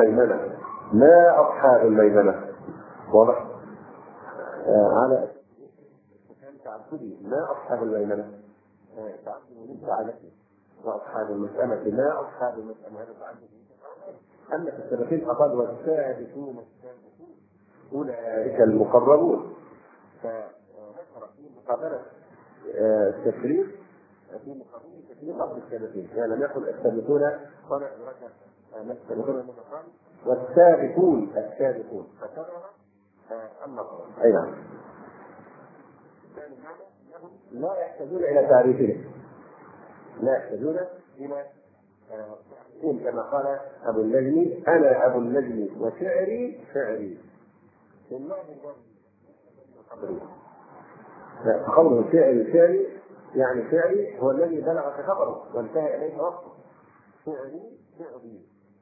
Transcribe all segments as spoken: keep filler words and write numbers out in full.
الميمنة ما أصحاب الميمنة. واضح؟ آه على تعبدي ما أصحاب الميمنة تعبدي سعادتي وأصحاب المسألة ما أصحاب المسألة هذا تعبدي. أما في السابقين فقد والسابقون السابقون أولئك المقربون. فنشر في مقابلة التشريف في مقابلة التشريف قبل السابقين، يعني لم يقل السابقون قال السابقون المقربون والسابقون السابقون فكرر النظر. أي نعم. لا يحتاجون إلى تعريفهم، لا يحتاجون إلى تعريفهم كما قال أبو النجم أنا أبو النجم وشعري شعري. قوله شعري شعري يعني شعري هو الذي بلغ خبره وانتهى إليه وقته. شعري شعري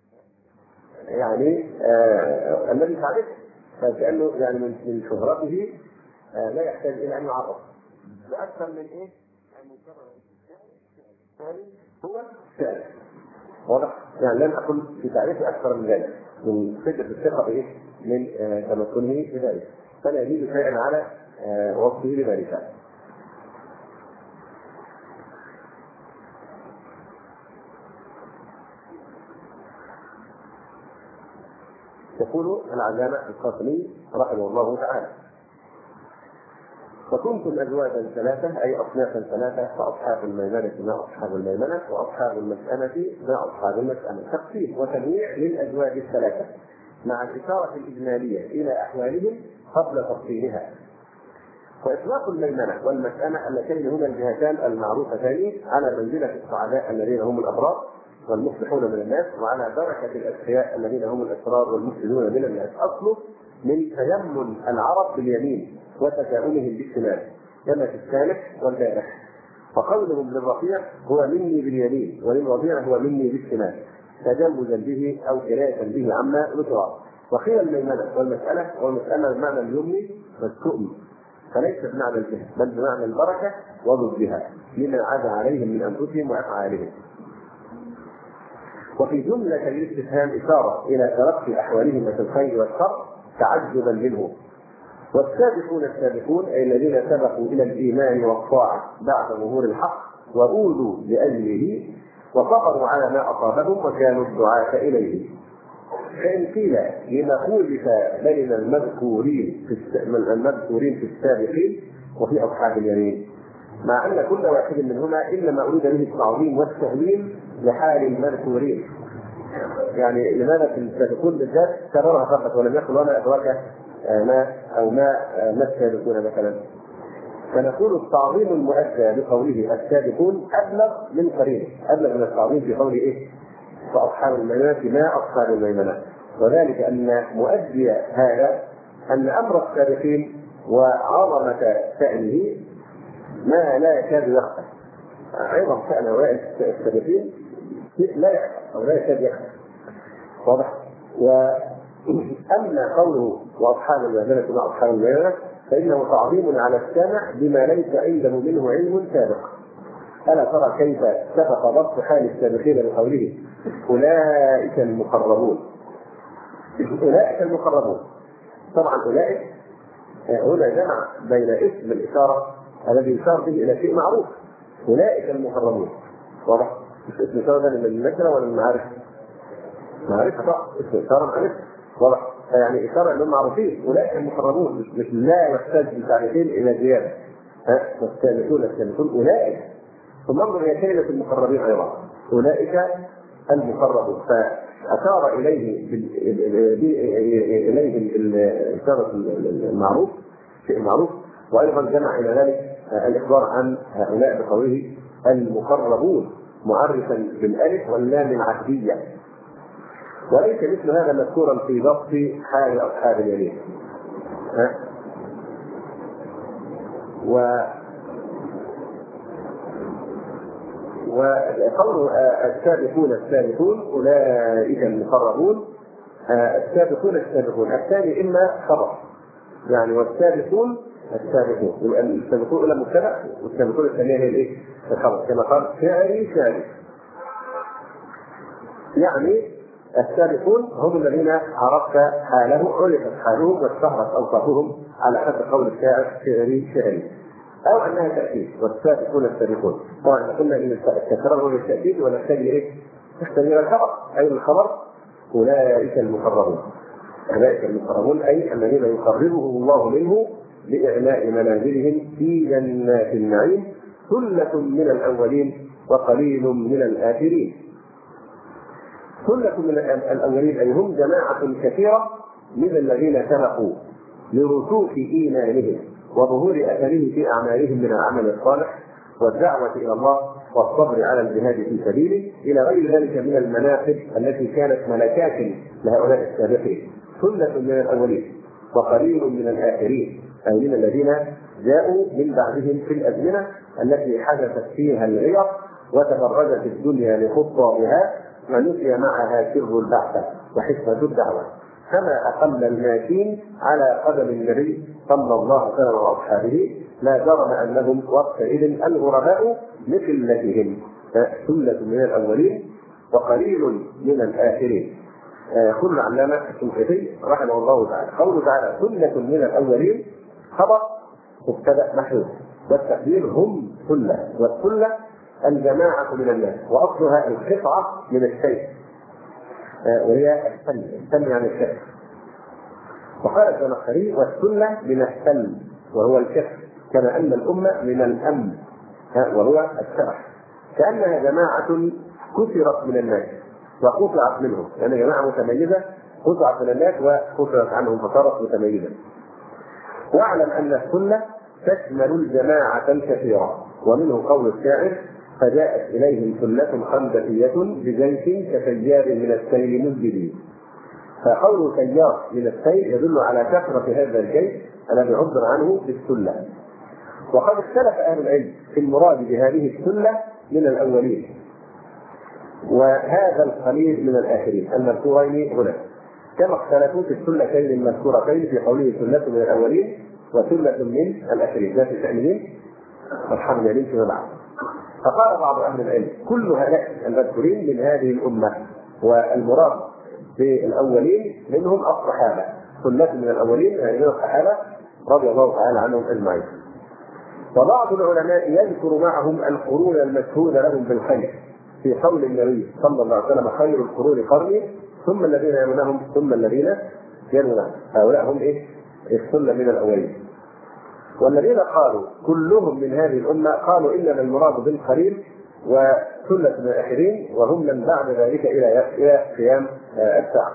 يعني آه الذي تعرفه، فكأنه يعني من شهرته آه لا يحتاج إلى أن يعرف لأكثر من إيه؟ أن الثاني هو الثالث. واضح؟ يعني لن أقول في تعريفه أكثر من ذلك من فكرة الثقة بإيه؟ من آه تمكنه بذلك، فلا يزيد شيئا على آه وصفه بذلك. يقول العلامة القاسمي رحمه الله تعالى: وكنتم أزواجا ثلاثة أي أصنافا ثلاثة، فأصحاب الميمنة ما أصحاب الميمنة وأصحاب المسألة ما أصحاب المسألة. تقسيم وتنويع للأزواج الثلاثة مع الإشارة الإجمالية إلى أحوالهم قبل تفصيلها. وإطلاق الميمنة والمسألة اللتين هما الجهتان المعروفتان على منزلة السعداء الذين هم الأبرار والمصلحون من الناس، وعلى بركة الأتقياء الذين هم الأسرار والمفسدون من الناس، أصله من تيمم العرب باليمين وتكاؤمهم بالشمال كما في السالك والبارح. فقولهم للرفيع هو مني باليمين وللرفيع هو مني بالشمال تجوزا به أو كراهة به عما ذكر. وقيل الميمنة والمسألة والمسألة بمعنى اليمن والسؤم، فليس بمعنى الجهل بل بمعنى البركة وضدها لما عاد عليهم من أنفسهم وأفعالهم. وفي جملة الاستفهام إشارة إلى ترقي أحوالهم في الخير والشر تعجبا منه. والسابقون السابقون أي الذين سبقوا إلى الإيمان والطاعة بعد ظهور الحق وأوذوا لأجله وصبروا على ما أصابهم وكانوا الدعاة إليه. فإن قيل لما خولف بين المذكورين في المذكورين في السابقين وفي أصحاب اليمين، مع أن كل واحد منهما إنما أريد به التعظيم والتهليل لحال المذكورين. يعني لماذا في السابقون بالذات كررها فقط ولم يقل وما أدراك ما أو ما ما السابقون مثلا؟ فنقول التعظيم المؤدى بقوله السابقون أبلغ من قريب، أبلغ من التعظيم في قوله إيه؟ فأصحاب الميمنة ما أصحاب الميمنة. وذلك أن مؤدي هذا أن أمر السابقين وعظمة شأنه ما لا يكاد يخفى. أيضا شأن أوائل السابقين لا يخفى أو لا يكاد يخفى. واضح؟ وأما قوله وأصحاب الميمنة ما أصحاب الميمنة فإنه تعظيم على السامع بما ليس عنده منه علم سابق. ألا ترى كيف سبق ضبط حال السابقين بقوله أولئك المقربون. أولئك المقربون طبعا أولئك هنا جمع بين اسم الإشارة الذي يشار به إلى شيء معروف، أولئك المقربون. واضح؟ مش اسم إشارة من النكرة ولا المعارف؟ معرفة صح، اسم إشارة معرفة. واضح؟ يعني إشارة أنهم معروفين أولئك المقربون، مش, مش لا يحتاج بتعريفين إلى زيادة. ها والسابقون السابقون أولئك. ثم انظر إلى كلمة المقربين أيضا أولئك المقربون، فأشار إليه إليه الإشارة المعروف شيء معروف، وأيضا جمع إلى ذلك الإخبار عن هؤلاء بقوله المقربون معرفا بالألف واللام العهدية. وليس مثل هذا مذكورا في ضبط حال أصحاب اليمين. ها و وقول السابقون السابقون أولئك المقربون، السابقون السابقون الثاني إما خبر يعني والسابقون السابقون، يبقى السابقون إلى مبتدأ والسابقون الثانية هي الإيه؟ الخبر، كما قال شاعري شاعري. يعني السابقون هم الذين عرفت حاله، عرفت حالهم واشتهرت اوصافهم على حد قول الشاعر شعري شعري، او انها تاكيد. والسابقون السابقون طبعا قلنا ان التكرار هو التاكيد ونحتاج ايه؟ نحتاج الى الخبر، اي الخبر اولئك المقربون. اولئك المقربون اي الذين يقربهم الله منه لاعلاء منازلهم في جنات النعيم، ثلة من الاولين وقليل من الاخرين. ثلة من الاولين اي هم جماعة كثيرة من الذين سبقوا لرسوخ ايمانهم وظهور اثره في اعمالهم من العمل الصالح والدعوة الى الله والصبر على الجهاد في سبيله الى غير ذلك من المناقب التي كانت ملكات لهؤلاء السابقين. ثلة من الاولين وقليل من الاخرين اي من الذين جاءوا من بعدهم في الازمنه التي حدثت فيها الغير وتفرجت الدنيا لخطابها ونسي معها سر البعثه وحكمه الدعوه، كما اقل الماشين على قدم النبي صلى الله عليه وسلم واصحابه، لا جرم انهم وقتئذ الغرباء لقلتهم. ثلة من الاولين وقليل من الاخرين. كل علامه الشنقيطي رحمه الله تعالى قوله تعالى ثلة من الاولين خبر مبتدا محذوف، والتقدير هم ثلة، والثلة الجماعه من الناس، واصلها القطعه من الشيء وهي السلم، السلم يعني الكف. وقال الزمخشري والسلة من السلم وهو الكف، كما ان الامه من الامن وهو الشرح، كانها جماعه كثرت من الناس وقطعت منهم، يعني جماعه متميزه قطعت من الناس وكثرت عنهم فصارت متميزه. واعلم ان السنه تشمل الجماعه الكثيره، ومنه قول الشاعر فجاءت اليهم سله خندقيه بجيش كسيار من السيل مزجدين. فقول سيار من السيل يدل على كثره هذا الجيش الذي عبر عنه بالسله. وقد اختلف اهل العلم في المراد بهذه السله من الاولين وهذا القليل من الاخرين المذكورين هنا، كما اختلفوا في السلتين المذكورتين في قوله سله من الاولين وسله من الاخرين ذات التأمين والحمد لله فيما بعد. فقال بعض اهل العلم كل هؤلاء المذكورين من هذه الامه، والمراد بالاولين منهم الصحابه، سله من الاولين يعني من الصحابه رضي الله تعالى عنهم اجمعين. وبعض العلماء يذكر معهم القرون المشهود لهم بالخير في قول النبي صلى الله عليه وسلم خير القرون قرني ثم الذين يلونهم ثم الذين يلونهم، هؤلاء هم ايه؟ السله من الاولين. والذين قالوا كلهم من هذه الامه قالوا انما المراد بالقليل وسله من الاخرين وهم من بعد ذلك الى الى قيام الساعه.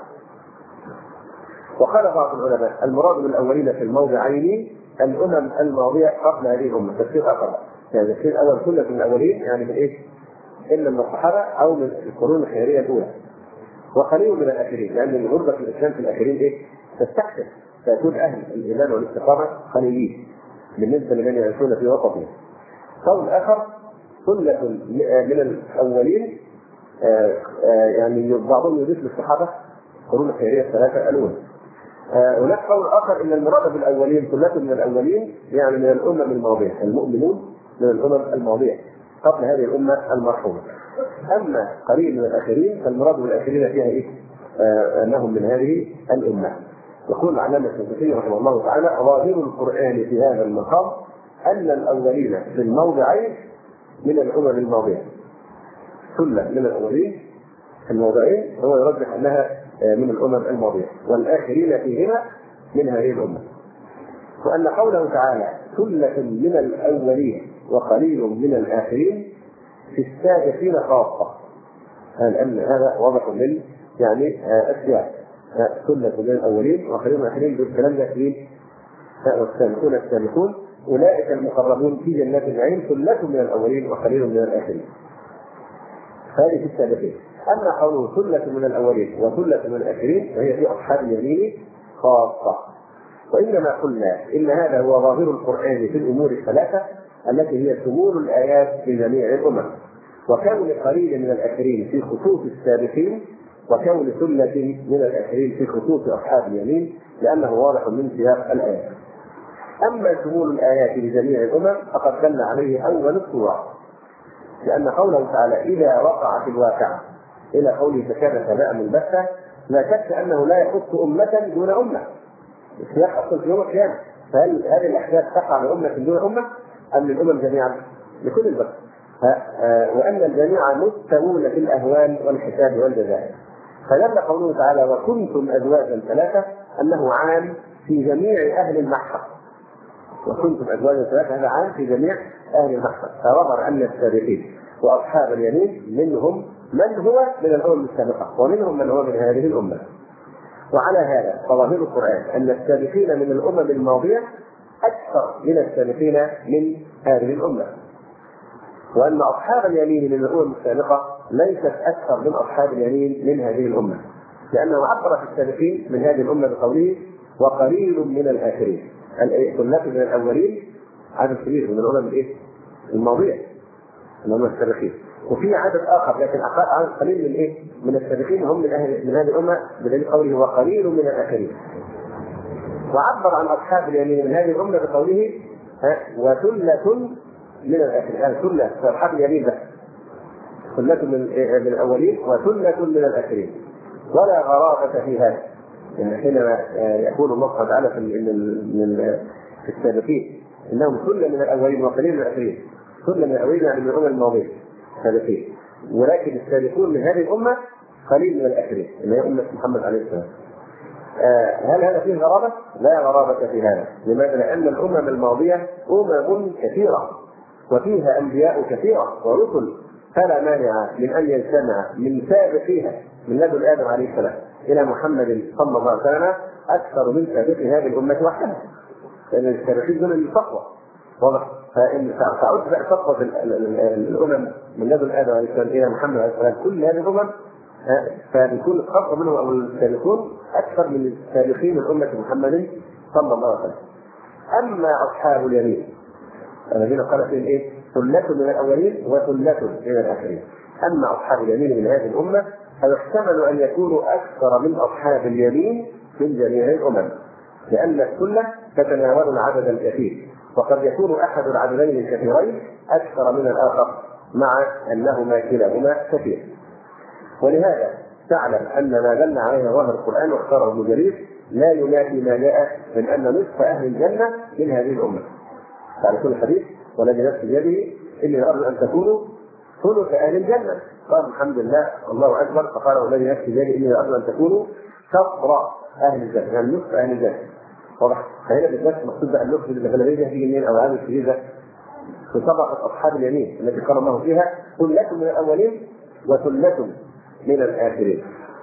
وقال بعض العلماء المراد بالاولين في الموضعين الامم الماضيه قبل هذه الامه، تفسير اخر يعني التفسير الاول سله من الاولين يعني من ايه؟ الا من الصحابه او من القرون الخيريه الاولى، وقليل من الاخرين لان غربه الاسلام في الاخرين ايه؟ تستحسن فيكون اهل الايمان والاستقامه قليلين بالنسبه لمن يعيشون في وسطهم. قول اخر سله من الاولين يعني بعضهم يضيف للصحابه القرون الخيريه الثلاثه الاولى. هناك قول اخر ان المراد بالاولين سله من الاولين يعني من الامم الماضيه، المؤمنون من الامم الماضيه قبل هذه الامه المرحومه. اما قليل من الاخرين فالمراد بالاخرين فيها ايه؟ آه انهم من هذه الامه. يقول العلامه الشنقيطي رحمه الله تعالى ظاهر القران في هذا المقام ان الاولين في الموضعين من الامم الماضيه، سله من الاولين في الموضعين هو يرجح انها من الامم الماضيه، والاخرين فيهما من هذه الامه. وان قوله تعالى سله من الاولين وقليل من الاخرين في السابقين خاصه، لان هذا واضح من يعني السياق، سله من الاولين وقليل من الاخرين بالكلام ده في والسابقون السابقون اولئك المقربون في جنات النعيم ثله من الاولين وقليل من الاخرين، هذه في السابقين. اما قوله ثله من الاولين وثله من الاخرين فهي في اصحاب اليمين خاصه. وانما قلنا ان هذا هو ظاهر القران في الامور الثلاثه التي هي شمول الايات لجميع الامم، وكون قليل من الاخرين في خصوص السابقين وكون ثله من الاخرين في خصوص اصحاب اليمين، لانه واضح من سياق الايات. اما شمول الايات لجميع الامم فقد دل عليه اول السوره، لان قوله تعالى اذا وقعت الواقعه إلى قوله فكان سماء منبثة، لا شك أنه لا يخص أمة دون أمة. السياق أصل في يوم القيامة، فهل هذه الأحداث تقع لأمة دون أمة أم للأمم جميعا؟ لكل البشر. وأن الجميع مستوون في الأهوال والحساب والجزاء. فدل قوله تعالى وكنتم أزواجا ثلاثة أنه عام في جميع أهل المحشر. وكنتم أزواجا ثلاثة هذا عام في جميع أهل المحشر. فظهر أن السابقين وأصحاب اليمين منهم من هو من الأمم السابقة ومنهم من هو من هذه الأمة. وعلى هذا فظاهر القرآن أن السابقين من الأمم الماضية أكثر من السابقين من هذه الأمة، وأن أصحاب اليمين من الأمم السابقة ليست أكثر من أصحاب اليمين من هذه الأمة، لأنه عبر في السابقين من هذه الأمة بقوله وقليل من الآخرين. الثلاث من الأولين عدد كبير من الأمم الإيه؟ الماضية الأمم السابقين، وفي عدد آخر لكن عدد قليل من إيه؟ من السابقين هم من أهل من هذه الأمة بدليل قوله وقليل من الآخرين. وعبر عن أصحاب اليمين من هذه الأمة بقوله وثلة من الآخرين. يعني ثلة أصحاب اليمين بس، ثلة من الأولين وثلة من الآخرين. ولا غرابة في هذا، يعني حينما يقول الله سبحانه وتعالى في في السابقين انهم ثلة من الاولين وقليل من الاخرين. ثلة من الاولين يعني من الامم الماضيه السابقين، ولكن السابقون من هذه الامه قليل من الاخرين اللي هي امه محمد عليه السلام. هل هذا فيه غرابه؟ لا غرابه في هذا. لماذا؟ لان الامم الماضيه امم كثيره وفيها انبياء كثيره ورسل، فلا مانع من ان يجتمع من سابقيها من لدن ادم عليه السلام الى محمد صلى الله عليه وسلم اكثر من سابق هذه الامه وحدها، لان السابقين دول التقوى واضح. فان تعود بقى تقوى الامم من لدن ادم عليه السلام الى محمد عليه السلام كل هذه الامم، فبيكون الخلق منهم او السابقون اكثر من السابقين من امه محمد صلى الله عليه وسلم. اما اصحاب اليمين الذين قال فيهم ايه؟ ثلة من الاولين وثلة من الاخرين. اما اصحاب اليمين من هذه الامه فيحتمل ان يكونوا اكثر من اصحاب اليمين من جميع الامم، لان السنه تتناول العدد الكثير، وقد يكون احد العددين الكثيرين اكثر من الاخر مع انهما كلاهما كثير. ولهذا تعلم ان ما دل عليه ظاهر القران واختاره ابن جرير لا ينافي ما جاء من ان نصف اهل الجنه من هذه الامه. تعرفون الحديث والذي نفس بيده اني ارجو ان تكونوا ثلث اهل الجنه. قال الحمد لله الله اكبر، فقال والذي نفس بيده اني ارجو ان تكونوا شطر اهل الجنه، يعني نصف اهل الجنه. واضح؟ فهنا بالذات مقصود بقى النصف اللي الغالبيه هي منين او هذه الشديده في طبقه اصحاب اليمين التي قال الله فيها ثلة من الاولين وثلة من الاخرين.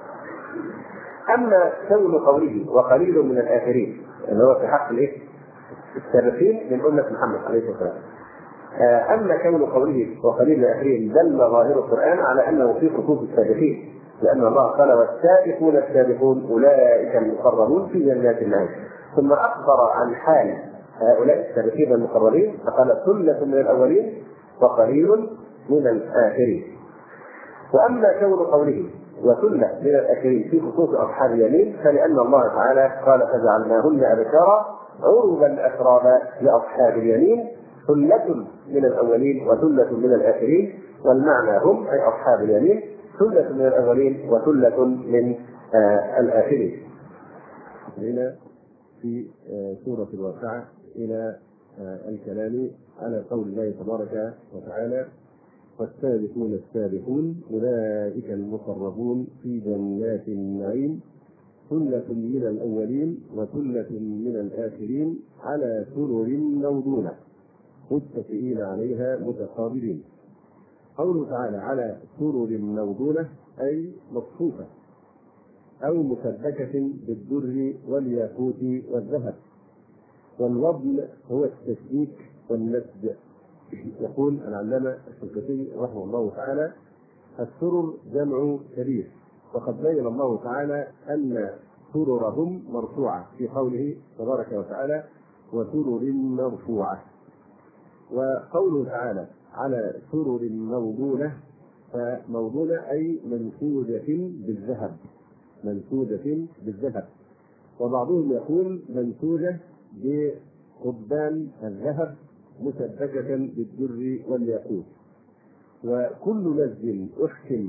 اما كون قوله وقليل من الاخرين اللي هو في حق الايه؟ السابقين من امه محمد عليه الصلاه والسلام. اما كون قوله وقليل من الاخرين دل ظاهر القران على انه في خصوص السابقين، لان الله قال والسابقون السابقون اولئك المقربون في جنات النعيم، ثم اخبر عن حال هؤلاء السابقين المقربين فقال ثلة من الاولين وقليل من الاخرين. واما كون قوله وثلة من الاخرين في خصوص اصحاب اليمين فلان الله تعالى قال فجعلناهن ابكارا عربا اترابا لاصحاب اليمين ثلة من الاولين وثلة من الاخرين، والمعنى هم اي اصحاب اليمين ثلة من الاولين وثلة من آه الاخرين. هنا في آه سورة الواقعة الى آه الكلام على قول الله تبارك وتعالى والسابقون السابقون اولئك المقربون في جنات النعيم ثلة من الاولين وثلة من الاخرين على سرر موضونة متكئين عليها متقابلين. قوله تعالى على سرر موضونة أي مصفوفة أو مسبكة بالدر والياقوت والذهب. والوضن هو التشبيك والنسج. يقول العلامة الشنقيطي رحمه الله تعالى السرر جمع كبير، وقد بين الله تعالى أن سررهم مرفوعة في قوله تبارك وتعالى وسرر مرفوعة. وقوله تعالى على سرر موضونة فموضونة أي منسوجة بالذهب، منسوجة بالذهب، وبعضهم يقول منسوجة بقضبان الذهب مسبكة بالدر والياقوت. وكل مسجد أحكم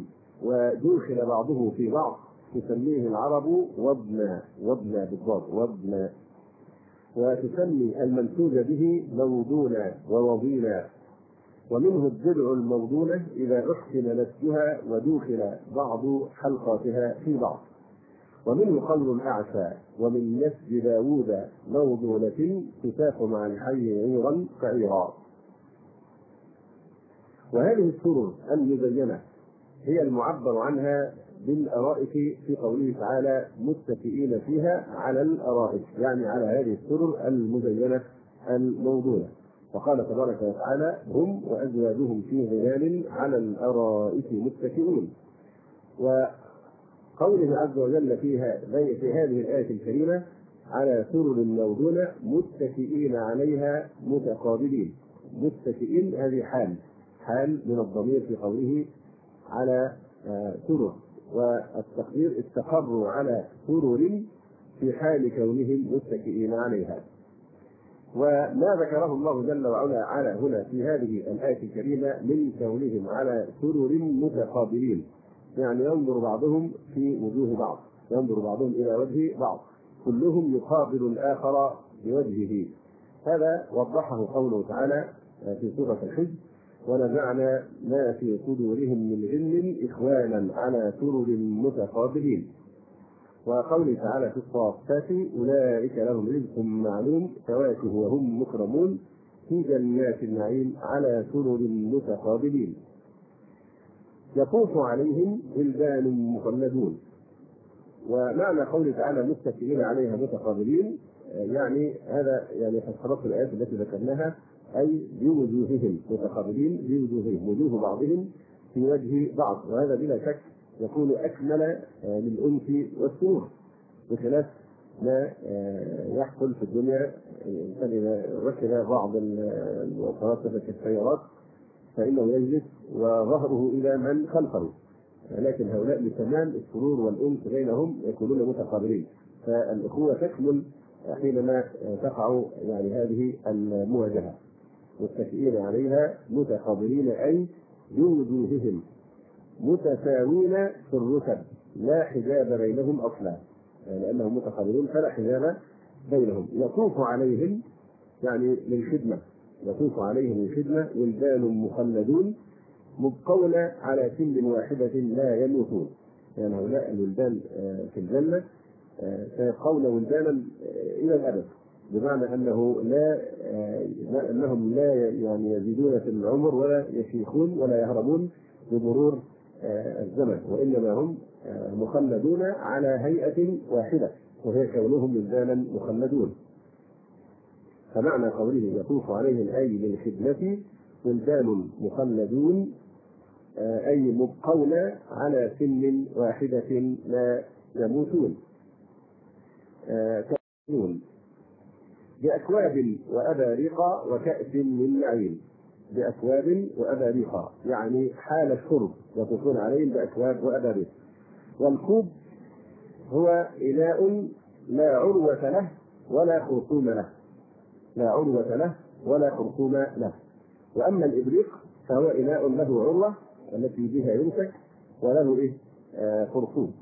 ودوخل بعضه في بعض تسميه العرب وضنا، وضنا بالضاد وضنا، وتسمي المنسوج به موضونا ووضينا. ومنه الضلع الموضونة إذا أحسن نسجها ودوخل بعض حلقاتها في بعض. ومنه قول الأعشى ومن نسج داوود موضونة تساق مع الحي عيرا فعيرا. وهذه السرر المزينة هي المعبر عنها بالأرائك في قوله تعالى متكئين فيها على الأرائك، يعني على هذه السرر المزينة الموضونة. وقال تبارك وتعالى هم وأزواجهم في ظلال على الأرائك متكئون. وقوله عز وجل فيها في هذه الآية الكريمة على سرر موضونة متكئين عليها متقابلين. متكئين هذه حال حال من الضمير في قوله على سرر، والتقدير استقروا على سرر في حال كونهم متكئين عليها. وما ذكره الله جل وعلا على هنا في هذه الآية الكريمة من كونهم على سرر متقابلين، يعني ينظر بعضهم في وجوه بعض، ينظر بعضهم إلى وجه بعض، كلهم يقابل الآخر بوجهه. هذا وضحه قوله تعالى في سورة الحج ونزعنا ما في صدورهم من غل إخوانا على سرر متقابلين. وقوله تعالى في الصافات أولئك لهم رزق معلوم فواكه وهم مكرمون في جنات النعيم على سرر متقابلين. يطوف عليهم ولدان مخلدون. ومعنى قوله تعالى متكئين عليها متقابلين يعني هذا يعني حسب الآيات التي ذكرناها، أي بوجوههم متقابلين بوجوههم، وجوه بعضهم في وجه بعض، وهذا بلا شك يكون أكمل للأنس والسرور، بخلاف ما يحصل في الدنيا. الإنسان إذا ركب بعض المواصلات مثل السيارات فإنه يجلس وظهره إلى من خلفه، لكن هؤلاء بتمام السرور والأنس بينهم يكونون متقابلين. فالأخوة تكمل حينما تقع يعني هذه المواجهة. متكئين عليها متقابلين أي بوجوههم متساوين في الرتب لا حجاب بينهم أصلا، لأنهم متقابلون فلا حجاب بينهم. يطوف عليهم يعني للخدمة، يطوف عليهم الخدمة ولدان مخلدون مبقون على سن واحدة لا يموتون. يعني هؤلاء الولدان في الجنة سيبقون ولدانا إلى الأبد، بمعنى أنه لا أنهم لا يعني يزيدون في العمر ولا يشيخون ولا يهربون بمرور الزمن، وإنما هم مخلدون على هيئة واحدة وهي كونهم ولدانا مخلدون. فمعنى قوله يطوف عليهم أي للخدمة ولدان مخلدون أي مبقون على سن واحدة لا يموتون. كأسون بأكواب وأباريق وكأس من معين. بأكواب وأباريق يعني حال الشرب يطوفون عليهم بأكواب وأباريق. والكوب هو إناء لا عروة له ولا خرطوم له، لا عروة له ولا خرطوم له. وأما الإبريق فهو إناء له عروة التي بها يمسك وله إيه آه خرطوم.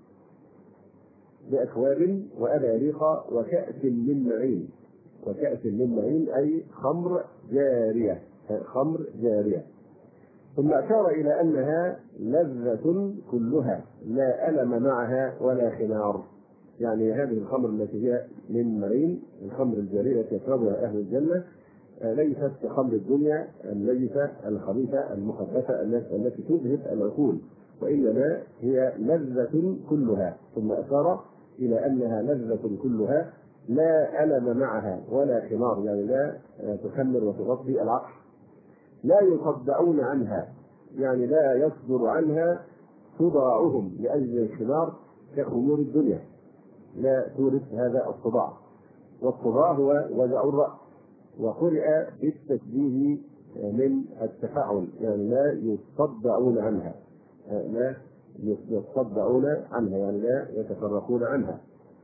بأكواب وأباريق وكأس من معين. وكأس من معين أي خمر جارية، خمر جارية. ثم أشار إلى أنها لذة كلها لا ألم معها ولا خمار. يعني هذه الخمر التي هي من معين، الخمر الجارية التي يشربها أهل الجنة ليست كخمر الدنيا الليثة الخبيثة المخبثة التي تذهب العقول، وإنما هي لذة كلها. ثم أشار إلى أنها لذة كلها لا ألم معها ولا خمار، يعني لا تخمر وتغطي العقل. لا يصدعون عنها، يعني لا يصدر عنها صداعهم لأجل الخمار كخمور الدنيا، لا تورث هذا الصداع. والصداع هو وجع الرأس، وقرئ بالتشبيه من التفاعل، يعني لا يصدعون عنها، لا يصدعون عنها يعني لا يتفرقون عنها،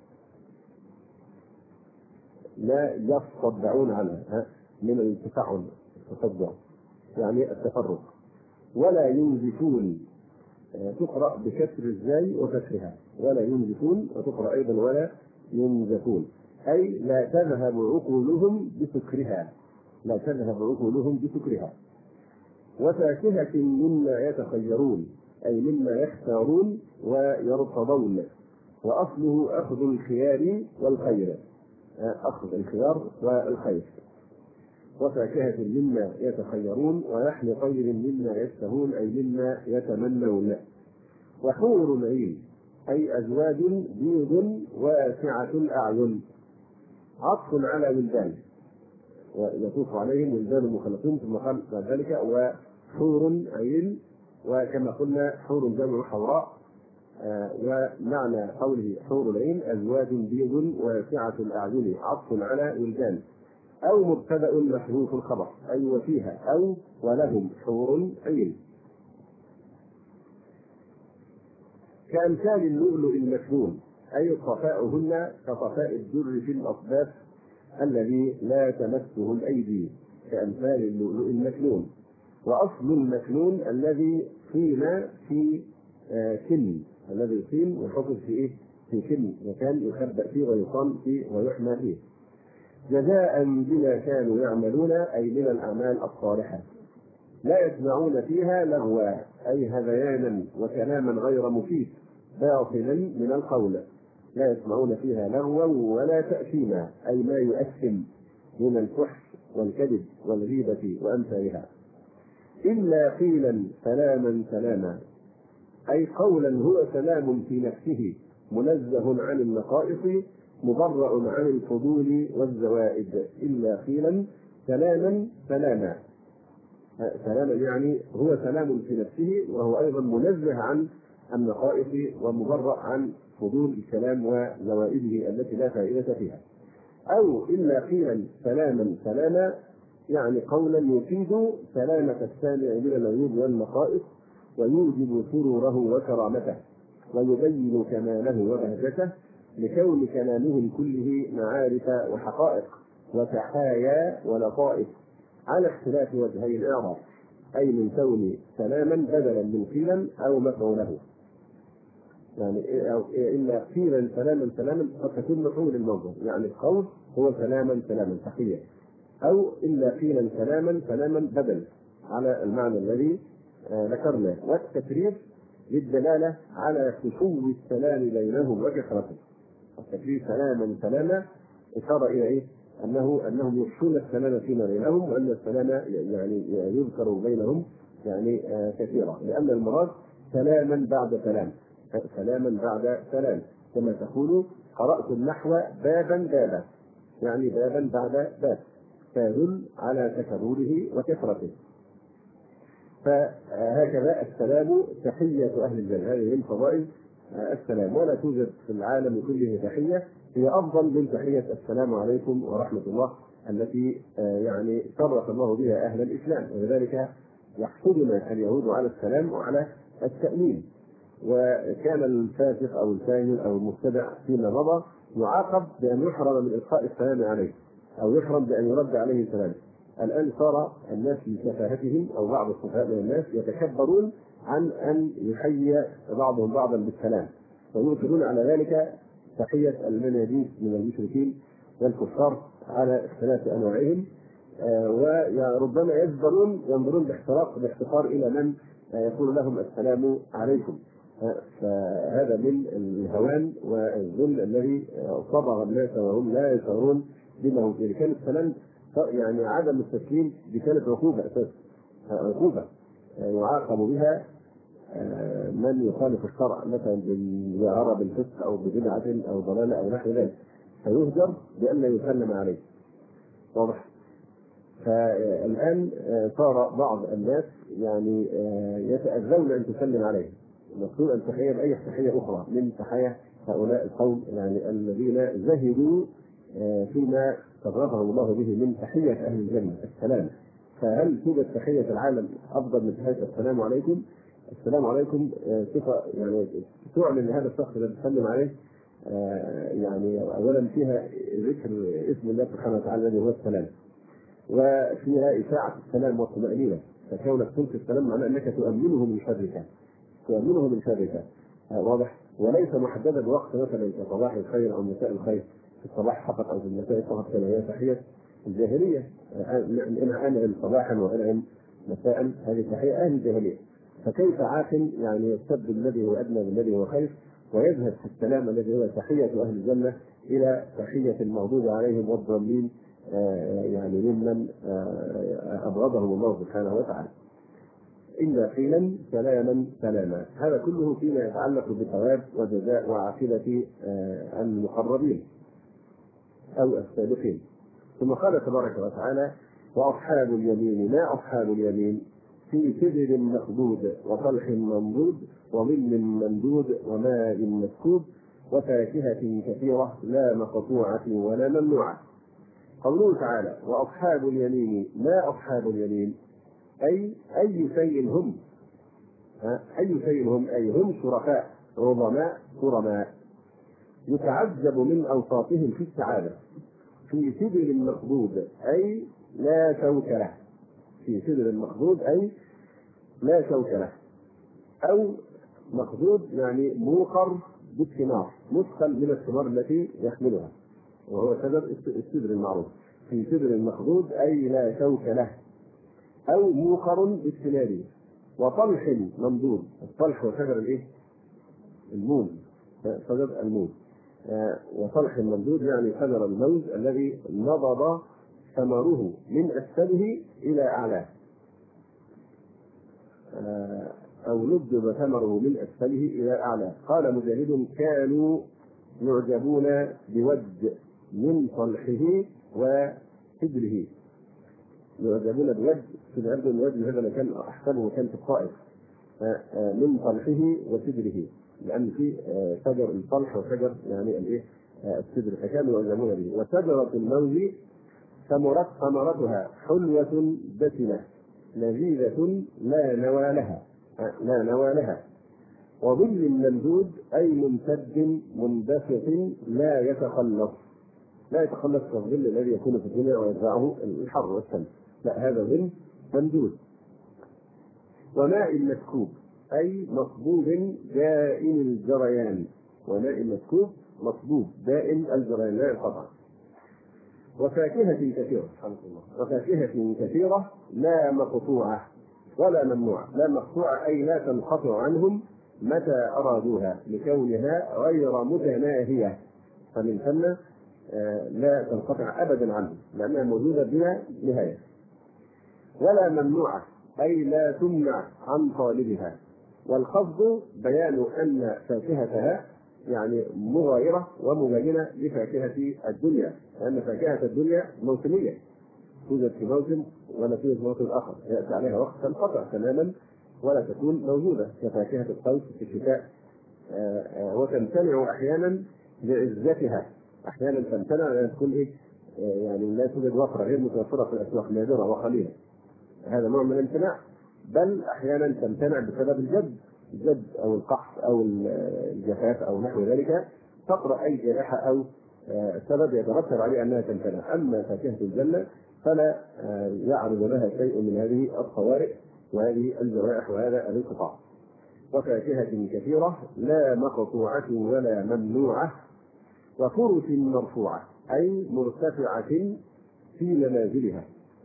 لا يصدعون عنها من التفاعل التصدع يعني التفرق. ولا ينزفون تقرأ بكسر الزاي وفتحها ولا ينزفون، وتقرأ أيضا ولا ينزفون، أي لا تذهب عقولهم بسكرها، لا تذهب عقولهم بسكرها. وفاكهة مما يتخيرون، أي مما يختارون ويرتضون، وأصله أخذ الخيار والخير، أخذ الخيار والخير. وفاكهة مما يتخيرون، ولحم طير مما يشتهون، أي مما يتمنون. وحور عين، أي أزواج بيض واسعة الأعين، عطف على ولدان، ويطوف عليهم ولدان مخلصون، ثم قال بعد ذلك وحور عين، وكما قلنا حور جمع حوراء، آه ومعنى قوله حور العين أزواج بيض واسعة الأعين، عطف على ولدان، أو مبتدأ محذوف الخبر، أي وفيها أو ولهم حور عين. كأمثال اللؤلؤ المكنون، أي صفاؤهن كصفاء الدر في الأصداف الذي لا تمسه الأيدي، كأمثال اللؤلؤ المكنون. وأصل المكنون الذي قيل في آه كن، الذي قيل وحفظ في إيه؟ في كن، مكان يخبأ فيه ويقام فيه ويحمى فيه. جزاء بما كانوا يعملون، أي من الأعمال الصالحة. لا يسمعون فيها لغوا، أي هذيانا وكلاما غير مفيد باطلا من القول. لا يسمعون فيها لغوا ولا تأثيما، أي ما يؤثم من الفحش والكذب والغيبة وأمثالها. إلا قيلا سلاما سلاما، أي قولا هو سلام في نفسه منزه عن النقائص مبرأ عن الفضول والزوائد. إلا قيلا سلاما سلاما، سلاما يعني هو سلام في نفسه، وهو أيضا منزه عن النقائص ومبرأ عن فضول الكلام وزوائده التي لا فائدة فيها. أو إلا قيلا سلاما سلاما، يعني قولا يفيد سلامة السامع من العيوب والنقائص، ويوجب سروره وكرامته، ويبين كماله وبهجته، لكون كلامهم كله معارف وحقائق وتحايا ولطائف، على اختلاف وجهي الإعراب، أي من كون سلاما بدلا من قيلا أو مفعوله. يعني أو إلا قيلا سلاما سلاما قد تكون مفعول الموضوع، يعني القول هو سلاما سلاما تحية، أو إلا قيلا سلاما سلاما بدل على المعنى الذي آه ذكرناه. والتكرير للدلالة على خشوع السلام بينهم وكثرته. التكرير سلاما سلاما إشارة إلى إيه؟ أنه أنهم يخشون السلام فيما بينهم، وأن السلام يعني يذكر بينهم يعني آه كثيرا، لأن المراد سلاما بعد سلام، سلاما بعد سلام، كما تقول قرأت النحو بابا بابا، يعني بابا بعد باب، فيدل على تكرره وكثرته. فهكذا السلام تحية أهل الجنة، هذه من فضائل السلام، ولا توجد في العالم كله تحية هي أفضل من تحية السلام عليكم ورحمة الله التي يعني شرف الله بها أهل الإسلام. ولذلك يحسدنا اليهود على السلام وعلى التأمين، وكان الفاسق أو الفاجر أو المبتدع فيما مضى يعاقب بأن يحرم من إلقاء السلام عليه، أو يحرم بأن يرد عليه السلام. الآن صار الناس لسفاهتهم أو بعض السفهاء من الناس يتكبرون عن أن يحيي بعضهم بعضا بالسلام، ويؤثرون على ذلك تحية المناديس من المشركين والكفار على اختلاف أنواعهم، آه وربما يجبرون ينظرون باحتراق باحتقار إلى من يقول لهم السلام عليكم. آه فهذا من الهوان والذل الذي صبغ الناس وهم لا يشعرون بما هم فيه. كان السلام يعني عدم التسليم دي كانت عقوبة أساسا، عقوبة يعاقب بها من يخالف الشرع، مثلا بالزيارة بالفسق أو ببدعة أو ضلالة أو نحو ذلك، فيهجر بأن لا يسلم عليه. واضح؟ فالآن صار بعض الناس يعني يتأذون أن تسلم عليه، المفروض أن تحية بأي تحية أخرى من تحية هؤلاء القوم يعني الذين زهدوا فيما شرفهم الله به من تحية أهل الجنة السلام. فهل توجد تحية العالم أفضل من تحية السلام عليكم؟ السلام عليكم صفة يعني تعلن هذا الشخص الذي تسلم عليه يعني أولا فيها ذكر اسم الله سبحانه وتعالى الذي هو السلام، وفيها إشاعة السلام والطمأنينة، فكونك تلقي السلام معناه أنك تؤمنه من شرك، ومنهم الشركة. واضح؟ وليس محددا بوقت مثلا كصباح الخير او مساء الخير، في الصباح فقط او في المساء فقط كما هي تحية الجاهلية، انا انعم صباحا وانعم مساء، هذه تحية اهل الجاهلية. فكيف عاقل يعني يستبدل الذي هو ادنى بالذي هو خير، ويذهب في السلام الذي هو تحية اهل الجنة الى تحية المغضوب عليهم والضالين يعني ممن ابغضهم الله سبحانه وتعالى. إلا قيلا سلاما سلاما. هذا كله فيما يتعلق بثواب وجزاء وعاقبة المقربين أو السابقين. ثم قال تبارك وتعالى: وأصحاب اليمين ما أصحاب اليمين في سدر مخضود وطلح منضود وظل ممدود وماء مسكوب وفاكهة كثيرة لا مقطوعة ولا ممنوعة. قوله تعالى: وأصحاب اليمين ما أصحاب اليمين، أي أي شيء هم، أي شيء هم، أي هم شرفاء عظماء كرماء، يتعجب من أوصافهم في السعادة. في سدر مخضود أي لا شوك له، في سدر مخضود أي لا شوك له، أو مخضود يعني موقر بالثمار، مثقل من الثمار التي يحملها، وهو سدر السدر المعروف. في سدر مخضود أي لا شوك له أو موقر بالثمار. وطلح ممدود، الطلح وشجر الايه؟ الموز، شجر الموز. آه وطلح ممدود يعني شجر الموز الذي نضب ثمره من أسفله إلى أعلاه، آه أو نضب ثمره من أسفله إلى أعلاه. قال مجاهد: كانوا يعجبون بود من طلحه وسدره. يعجبون بود في الأرض، الوجه هذا كان أحسنه كان في الطائف، من طلحه وسدره، لأن في شجر الطلح وشجر يعني الإيه السدر، فكانوا يعجبون به. وشجرة الموز ثمرت ثمرتها حلوة دسمة لذيذة لا نوى لها، لا نوى لها. وظل ممدود أي ممتد منبسط لا يتخلص، لا يتخلص الظل الذي يكون في الدنيا ويدفعه الحر والشمس، لا هذا ظل ممدود. وماء مسكوب أي مصبوب دائم الجريان، وماء مسكوب مصبوب دائم الجريان لا ينقطع. وفاكهة كثيرة، الحمد لله، وفاكهة كثيرة لا مقطوعة ولا ممنوعة. لا مقطوعة أي لا تنقطع عنهم متى أرادوها، لكونها غير متناهية، فمن ثم لا تنقطع أبدا عنهم لأنها موجودة بلا نهاية. ولا ممنوعة أي لا تمنع عن طالبها. والخفض بيان أن فاكهتها يعني مغايرة ومبينة لفاكهة الدنيا، لأن فاكهة الدنيا موسمية، توجد في موسم ولا توجد في موسم آخر، يأتي عليها وقت تنقطع تماما ولا تكون موجودة، كفاكهة الصيف في الشتاء، وتمتنع أحيانا لعزتها، أحيانا تمتنع لأن تكون إيه يعني لا توجد وفرة، غير متوفرة في الأسواق، نادرة وقليلة، هذا نوع من الامتناع. بل أحيانا تمتنع بسبب الجد، الجد أو القحط أو الجفاف أو نحو ذلك، تقرأ أي جائحة أو سبب يترتب عليه أنها تمتنع. أما فاكهة الجنة فلا يعرض لها شيء من هذه الطوارئ وهذه الجوائح وهذا الانقطاع. وفاكهة كثيرة لا مقطوعة ولا ممنوعة. وفرش مرفوعة أي مرتفعة في منازلها،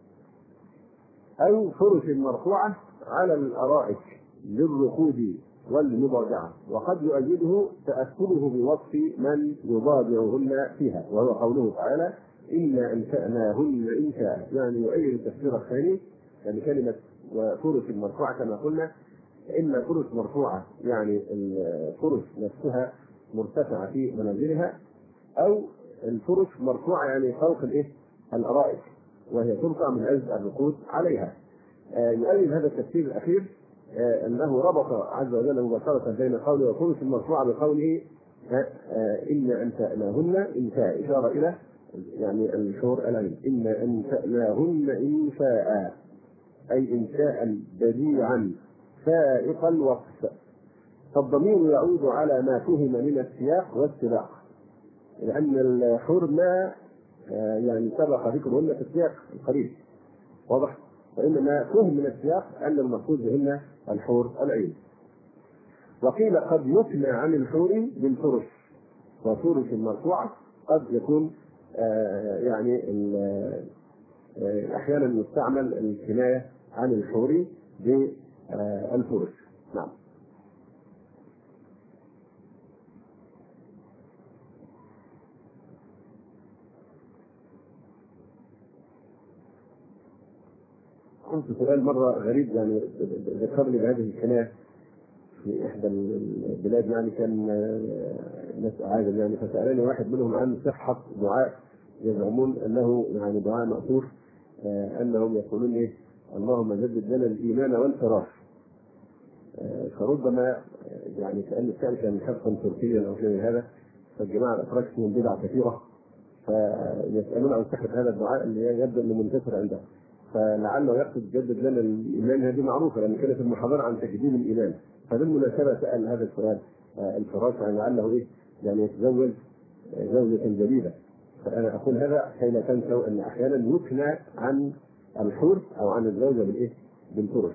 أو فرش مرفوعة على الأرائك للركود والمضاجعة. وقد يؤيده تأثره بوصف من يضاجعهن فيها، وهو قوله تعالى: إنا أنشأناهن إنشاء، يعني يؤيد التفسير الثاني، يعني كلمة وفرش مرفوعة كما قلنا، إما فرش مرفوعة يعني الفرش نفسها مرتفعة في منازلها، أو الفرش مرفوعة يعني فوق الإيه الأرائك، وهي ترفع من أجل الركود عليها. آه يؤيد هذا التفسير الأخير آه أنه ربط عز وجل مباشرة بين قوله وفرش مرفوعة بقوله آه آه إنا أنشأناهن إنشاء، إشارة إلى يعني الحور العين، إنا أنشأناهن إنشاء أي إنشاء بديعا فائق الوصف. فالضمير يعود على ما فهم من السياق والسباق، لأن الحور ما يعني سبق ذكرهن في السياق القريب، واضح؟ وإنما فهم من السياق أن المقصود بهن الحور العين. وقيل قد يثنى عن الحور بالفرش، وفرش المرفوعة قد يكون آه يعني آه أحيانا يستعمل الكناية عن الحور بالفرش. نعم. كنت سؤال مرة غريب يعني ذكرني بهذه الكناية في إحدى البلاد، يعني كان ناس عاجل يعني، فسألني واحد منهم عن صحة دعاء يزعمون أنه يعني دعاء مأثور، أنهم يقولون إيه اللهم جدد لنا الإيمان والفراش، فربما يعني كأن الشأن كان حفظا تركيا أو شيء من هذا، فالجماعة الأتراك فيهم بدعة كثيرة فيسألون عن صحة هذا الدعاء اللي يبدو أنه منتشر عنده، فلعله يقصد جدد لنا الإيمان. هذه معروفة لأن كانت المحاضرة عن تجديد الإيمان، فبالمناسبة سأل هذا السؤال الفراش عن لعله إيه يعني يتزوج زوجة جديدة. فأنا أقول هذا كي لا تنسوا أن أحيانا يثنى عن الحور أو عن الزوجة بالإيه بالفرش.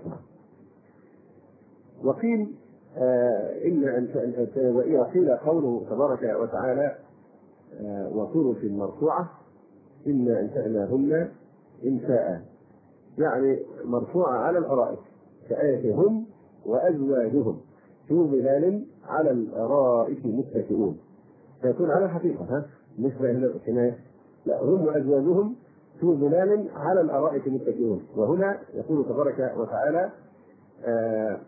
وقيل آه إن وقيل قوله تبارك وتعالى آه وفرش مرفوعة إنا أنشأناهن إنشاء، يعني مرفوعة على الأرائك كآية هم وأزواجهم في ظلال على الأرائك متكئون، فيكون على الحقيقة ها مش زي هنا الكناية، لا هم وأزواجهم في ظلال على الأرائك متكئون. وهنا يقول تبارك وتعالى آه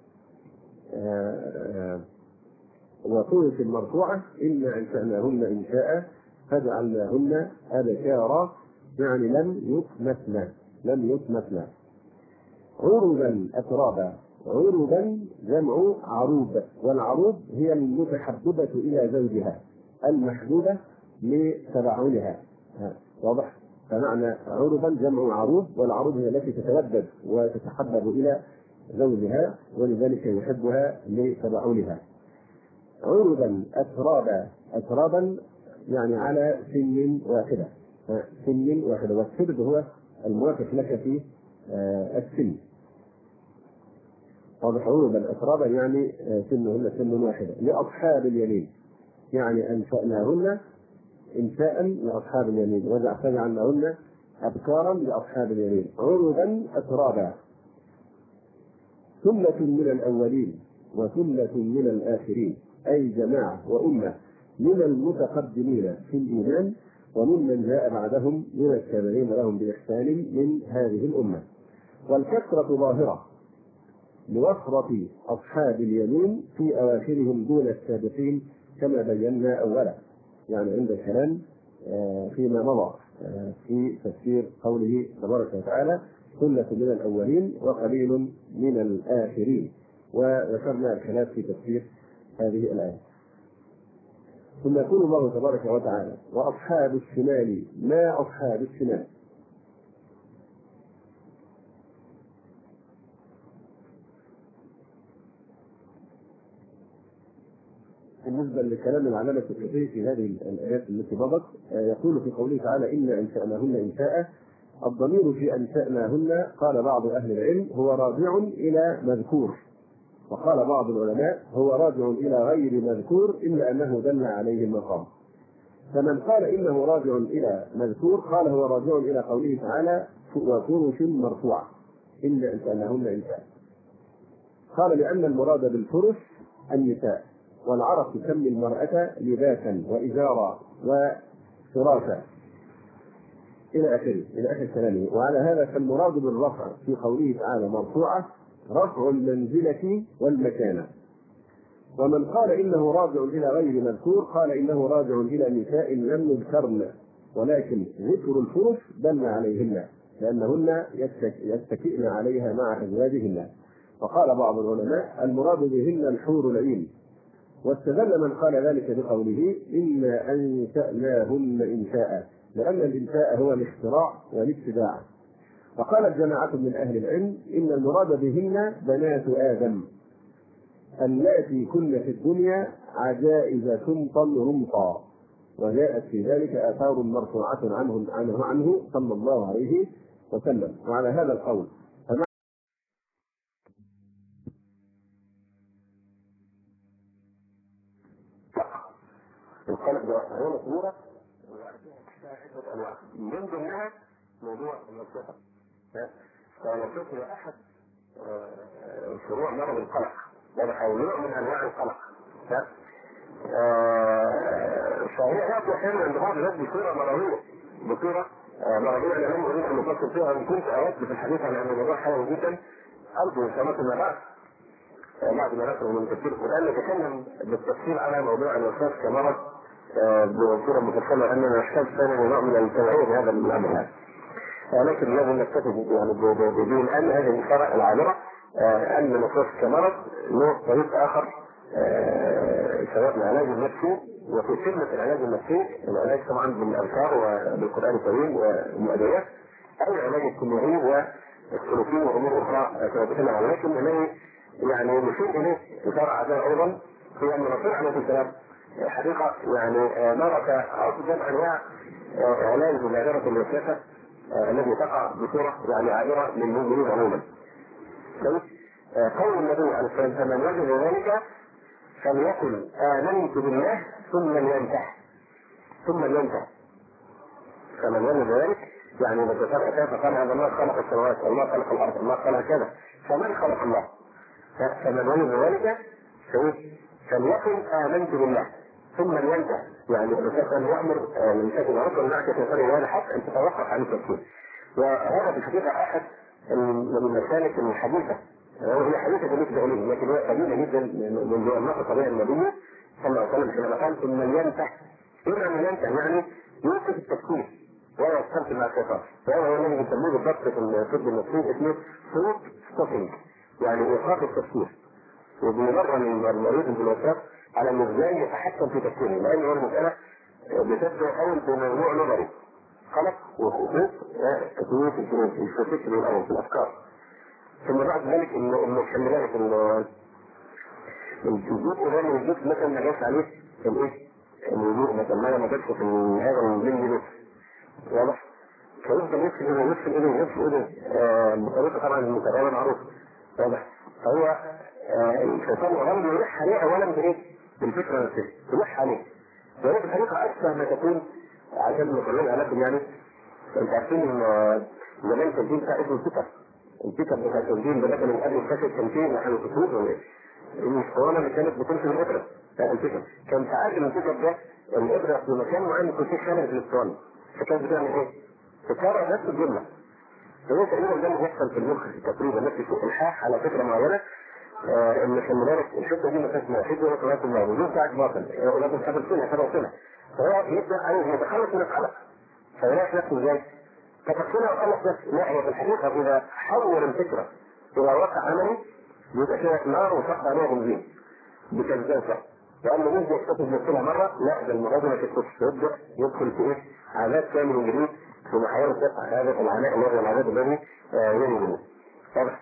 آه وفرش المرفوعة إنا أنشأناهن إنشاء فجعلناهن أبكارا، يعني لم يتمثلا لم يتمثلا عربا أترابا. عربا جمع عروب، والعروب هي المتحببة إلى زوجها المحبوبة لتبعلها، واضح؟ فمعنى عربا جمع عروب، والعروب هي التي تتودد وتتحبب إلى زوجها ولذلك يحبها لتبعلها. عربا أترابا، أترابا يعني على سن واحدة، سن واحدة، والسرد هو الموافق لك في السن. واضح؟ عربا أترابا يعني سنهن سن واحدة لأصحاب اليمين، يعني أنشأناهن إنشاء لأصحاب اليمين وجعلناهن أبكارا لأصحاب اليمين. عربا أترابا ثلة من الأولين وثلة من الآخرين، أي جماعة وأمة من المتقدمين في الإيمان وممن جاء بعدهم من التابعين لهم بإحسان من هذه الأمة. والكثرة ظاهرة لوفرة أصحاب اليمين في أواخرهم دون السابقين كما بينا أولا، يعني عند الكلام فيما مضى في تفسير قوله تبارك وتعالى ثلة من الأولين وقليل من الآخرين، وذكرنا الخلاف في تفسير هذه الآية. ثم يقول الله تبارك وتعالى وأصحاب الشمال ما أصحاب الشمال. بالنسبة لكلام العلامة السكوتي في هذه الآيات التي مضت، يقول في قوله تعالى إنا أنشأناهن إنشاء، الضمير في أنشأناهن قال بعض أهل العلم هو راجع إلى مذكور، وقال بعض العلماء هو راجع إلى غير مذكور إلا أنه دل عليه المقام. فمن قال إنه راجع إلى مذكور قال هو راجع إلى قوله تعالى وفرش مرفوعة إنا أنشأناهن إنشاء. قال لأن المراد بالفرش النساء، والعرب تسمي المرأة لباسا وإزارا وفراشا إلى آخره إلى آخر كلامه. وعلى هذا فالمراد بالرفع في قوله تعالى مرفوعة رفع المنزلة والمكانة. ومن قال إنه راجع إلى غير مذكور قال إنه راجع إلى نساء لم يذكرن، ولكن ذكر الفرش دل عليهن لأنهن يتكئن عليها مع أزواجهن. وقال بعض العلماء المراد بهن الحور العين، واستدل من قال ذلك بقوله إنا أنشأناهن إنشاء، لأن الإنشاء هو الاختراع والابتداع. وقال جماعة من أهل العلم إن المراد بهن بنات آدم اللاتي كن في الدنيا عجائز سمطا رمطا، وجاءت في ذلك آثار مرفوعة عنه عنه عنه صلى الله عليه وسلم. وعلى هذا القول القلق ده هي مصورة فيها عدة أنواع من ضمنها موضوع الوسوسة. فالوسوسة هي أحد فروع مرض القلق أو نوع من أنواع القلق. فهي هذه أحيانا عند بعض الناس بصورة مرضية بصورة مرضية أنا لم أريد أن نفصل فيها وإن كنت أود في الحديث عن الموضوع حلو جدا أرجو إن شاء الله فيما بعد بعد ما نخرج من تفسير القرآن نتكلم بالتفصيل على موضوع الوسواس كمرض بصورة مفصلة لأننا نحتاج ثاني نوع من التوعية بهذا الأمر هذا. لكن لازم نكتفي يعني بدون الآن هذه الإشارة العابرة أن الوسواس كمرض له طريق آخر سواء العلاج النفسي وفي كلمة العلاج النفسي العلاج طبعا بالأذكار وبالقرآن الكريم والمؤديات أو العلاج الكيميائي والسلوكي وأمور أخرى تتكلم عنها. لكن إنه يعني نشير إليه إشارة عابرة أيضا في أن الرسول عليه السلام حقيقة يعني مارس أفضل أنواع علاج ظاهرة الوسوسة الذي تقع بصورة يعني عابرة للمؤمنين عموما. قول النبي عليه الصلاة والسلام فمن وجد ذلك فليقل آمنت بالله ثم ينتهي ثم ينتهي. فمن وجد ذلك يعني إذا كيف قال هذا الله خلق السماوات الله خلق الأرض الله خلق كذا فمن خلق الله. فمن وجد ذلك فليقل آمنت بالله ثم ينتهي يعني إذا كان يأمر من شيء معروف والنعكة يقول هذا حق أن تتوقف عن التفكير. وهذا في الحقيقة أحد المسالك الحديثة وهي حديثة بالنسبة إليه لكن هي قليلة جدا من النقطة بها النبي صلى الله عليه وسلم حينما قال ثم ينتهي. إما أن ينتهي يعني يوقف التفكير ولا يستمتع مع الشيطان. وهذا هو الذي يسموه بالضبط في الطب النفسي اسمه صوت ستوبينج يعني إيقاف التفكير. وبيمرن المريض بالوسواس على انه ازاي يتحكم في تفكيره لان هو المساله بتبدا اول بموضوع نظري خلق وخطوط تكوين في الفكر الاول في الافكار ثم بعد ذلك انه المكملات الجزء ده من الجزء مثلا ما جاش عليه الايه الوضوء مثلا ما جاتش في هذا المنجل واضح فيفضل يدخل اليه يدخل اليه يدخل اليه بطريقه طبعا المتابعه معروفه واضح. فهو الشيطان غالبا يلح عليه اولا بايه؟ بالفكره نفسها يلح عليه وهي في الحقيقه اكثر ما تكون عشان نقولها لكم يعني انت عارفين ان زمان كان في بتاع اسمه البيكر البيكر بتاع التنظيم ده كان قبل الكاسيت كان فيه نحن خطوط ولا ايه؟ الاسطوانه اللي كانت بتمشي بالابره البيكر كان ساعات البيكر ده الابره في مكان معين يكون فيه خانه في الاسطوانه فكانت بتعمل ايه؟ تكرر نفس الجمله فهو تقريبا ده اللي بيحصل في المخ تقريبا نفس الالحاح على فكره معينه ان خلي بالك الشفته دي ما كانتش موحده ولا كانت موجوده بتاعت باطل ولكن حضرتنا حضرتنا فهو يبدا عايز يتخلص من القلق فيلاقي نفسه ازاي؟ تفكيره وقلق نفسه لا هي في الحقيقه اذا حول الفكره الى واقع عملي يبقى كده نار وشق عليها بنزين بكذابه لانه مش بيكتسب نفسها مره لا ده الموضوع ما تكتسبش يبدا يدخل في ايه؟ عذاب كامل وجديد في محاوله دفع هذا العناء الذي والعذاب الذي ينزل. طبعا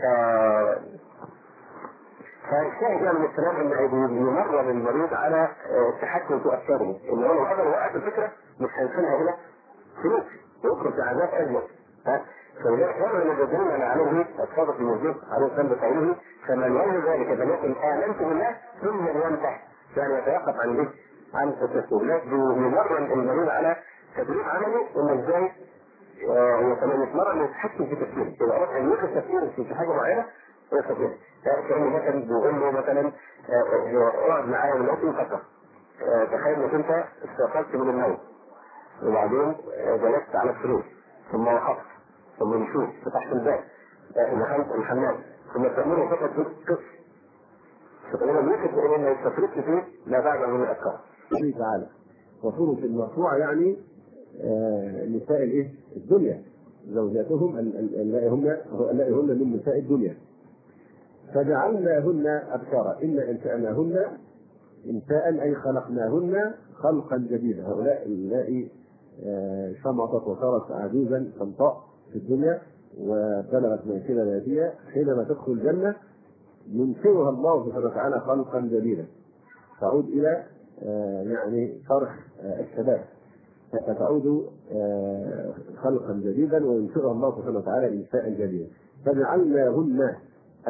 فالشاهد يعني من الكلام ان يمرن المريض على التحكم في افكاره ان هو لو قدر وقت الفكره مش هيوصلها الى سلوك يخرج في عذاب ازيد. فلذلك هذا اللي جدلنا عليه الصادق الموجود عليه السلام بقوله فمن يعمل ذلك فليكن امنت بالله ثم ينتهي يعني يتوقف عن ايه؟ عن التسلسلات يمرن المريض على تدريب عملي ان ازاي هو كمان يتمرن يتحكم في تفكيره اذا اردت ان يوقف تفكيره في حاجه معينه يستطيع. كأنه مثلا بيقول له مثلا اقعد معايا دلوقتي وفكر تخيل انك انت استيقظت من النوم وبعدين جلست على السرير ثم وقفت ثم مشيت فتحت الباب دخلت الحمام ثم تأمره فقط قص فتقول له يوجد ان يستفرق فيه لا بعد من الافكار. الله تعالى وصورة المرفوعة يعني آه نساء الايه؟ الدنيا زوجاتهم اللائهن من نساء الدنيا فجعلناهن أبكارا إنا إنشأناهن إنشاء أي خلقناهن خلقا جديدا. هؤلاء اللائي شمطت وصارت عجوزا شمطاء في الدنيا وبلغت منزلة ذاتية حينما تدخل الجنة ينشئها الله سبحانه وتعالى خلقا جديدا تعود إلى يعني فرح الشباب فتعود خلقا جديدا وينشئها الله سبحانه وتعالى إنشاء جديدا. فجعلناهن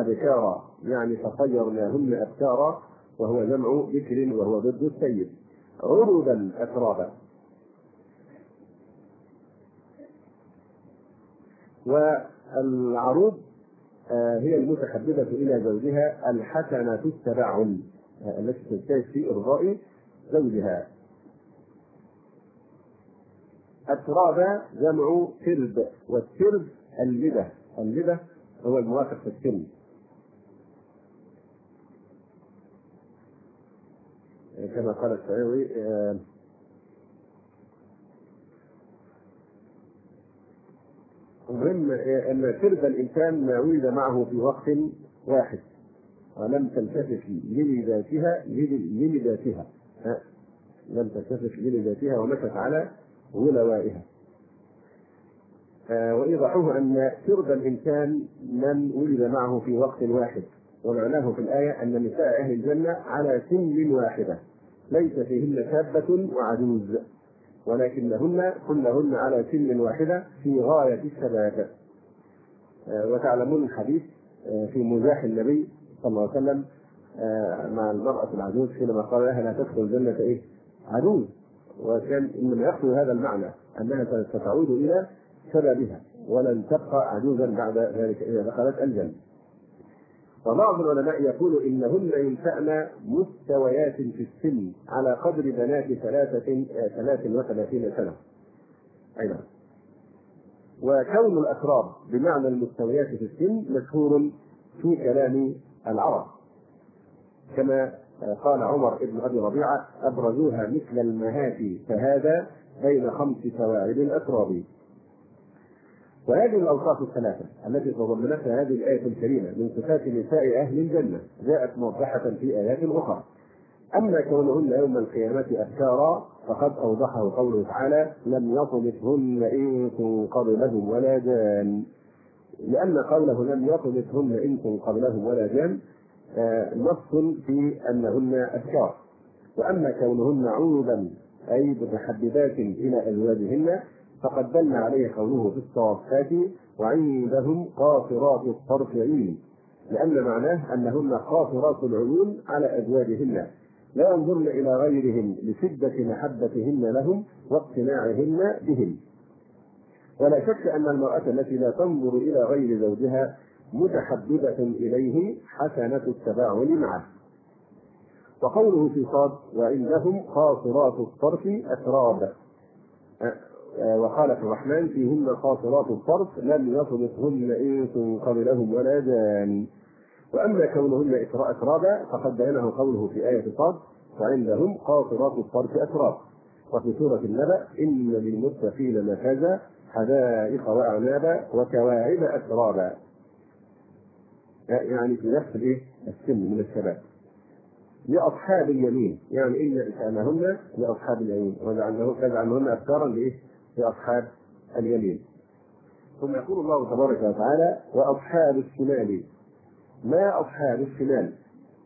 أبكارا يعني فصيرناهن أبكارا وهو جمع بكر وهو ضد السيد عربا أترابا. والعروب هي المتحببة إلى زوجها الحسنة التبعل التي تجتهد في إرضاء زوجها. أترابا جمع ترب، والترب اللبة، اللبة هو الموافق في السن، كما قال الشعراوي المهم أن ترب الإنسان ما ولد معه في وقت واحد ولم تلتفت لذاتها لذاتها لم تلتفت لذاتها ومشت على ولوائها. وإيضاحه أن ترب الإنسان من ولد معه في وقت واحد، ومعناه في الآية أن نساء أهل الجنة على سن واحدة ليس فيهن شابة وعجوز، ولكنهن كلهن على سن واحدة في غاية الشباب. وتعلمون الحديث في مزاح النبي صلى الله عليه وسلم مع المرأة العجوز حينما قال لها لا تدخل الجنة إيه؟ عجوز، وكان إنما يقصد هذا المعنى أنها ستعود إلى شبابها ولن تبقى عجوزا بعد ذلك إذا دخلت الجنة. وبعض العلماء يقول إنهن ينشأن مستويات في السن على قدر بنات ثلاثة ثلاث وثلاثين سنة. أيضا وكون الأتراب بمعنى المستويات في السن مشهور في كلام العرب، كما قال عمر بن أبي ربيعة أبرزوها مثل المهاتي فهذا بين خمس سواعد الأتراب. وهذه الأوصاف الثلاثة التي تضمنتها هذه الآية الكريمة من صفات نساء أهل الجنة جاءت موضحة في آيات أخرى. أما كونهن يوم القيامة أبكارا فقد أوضحه قوله تعالى لم يطمثهن إنس قبلهم ولا جان، لأن قوله لم يطمثهن إنس قبلهم ولا جان نص في أنهن أبكار. وأما كونهن عروبا أي متحببات إلى أزواجهن فقد دل عليه قوله في الصافات وعندهم قاصرات الطرف عين، لأن معناه أنهن قاصرات العيون على أزواجهن لا ينظرن إلى غيرهم لشدة محبتهن لهم واقتناعهن بهم. ولا شك أن المرأة التي لا تنظر إلى غير زوجها متحببة إليه حسنة التباعد معه. وقوله في صاد وعندهم قاصرات الطرف أتراب، وقال في الرحمن فيهن قاصرات الطرف لم يطمثهن إنس قبلهم ولا جان. وأما كونهن أترابا فقد بينه قوله في آية صاد وعندهم قاصرات الطرف أتراب. وفي سورة النبأ إن للمتقين مفازا حدائق وأعنابا وكواعب أترابا، يعني في نفس الإيه السن من الشباب. لأصحاب اليمين يعني إن شأنهن لأصحاب اليمين وجعلنهن أبكارا لإيه لأصحاب اليمين. ثم يقول الله تبارك وتعالى وأصحاب الشمال ما أصحاب الشمال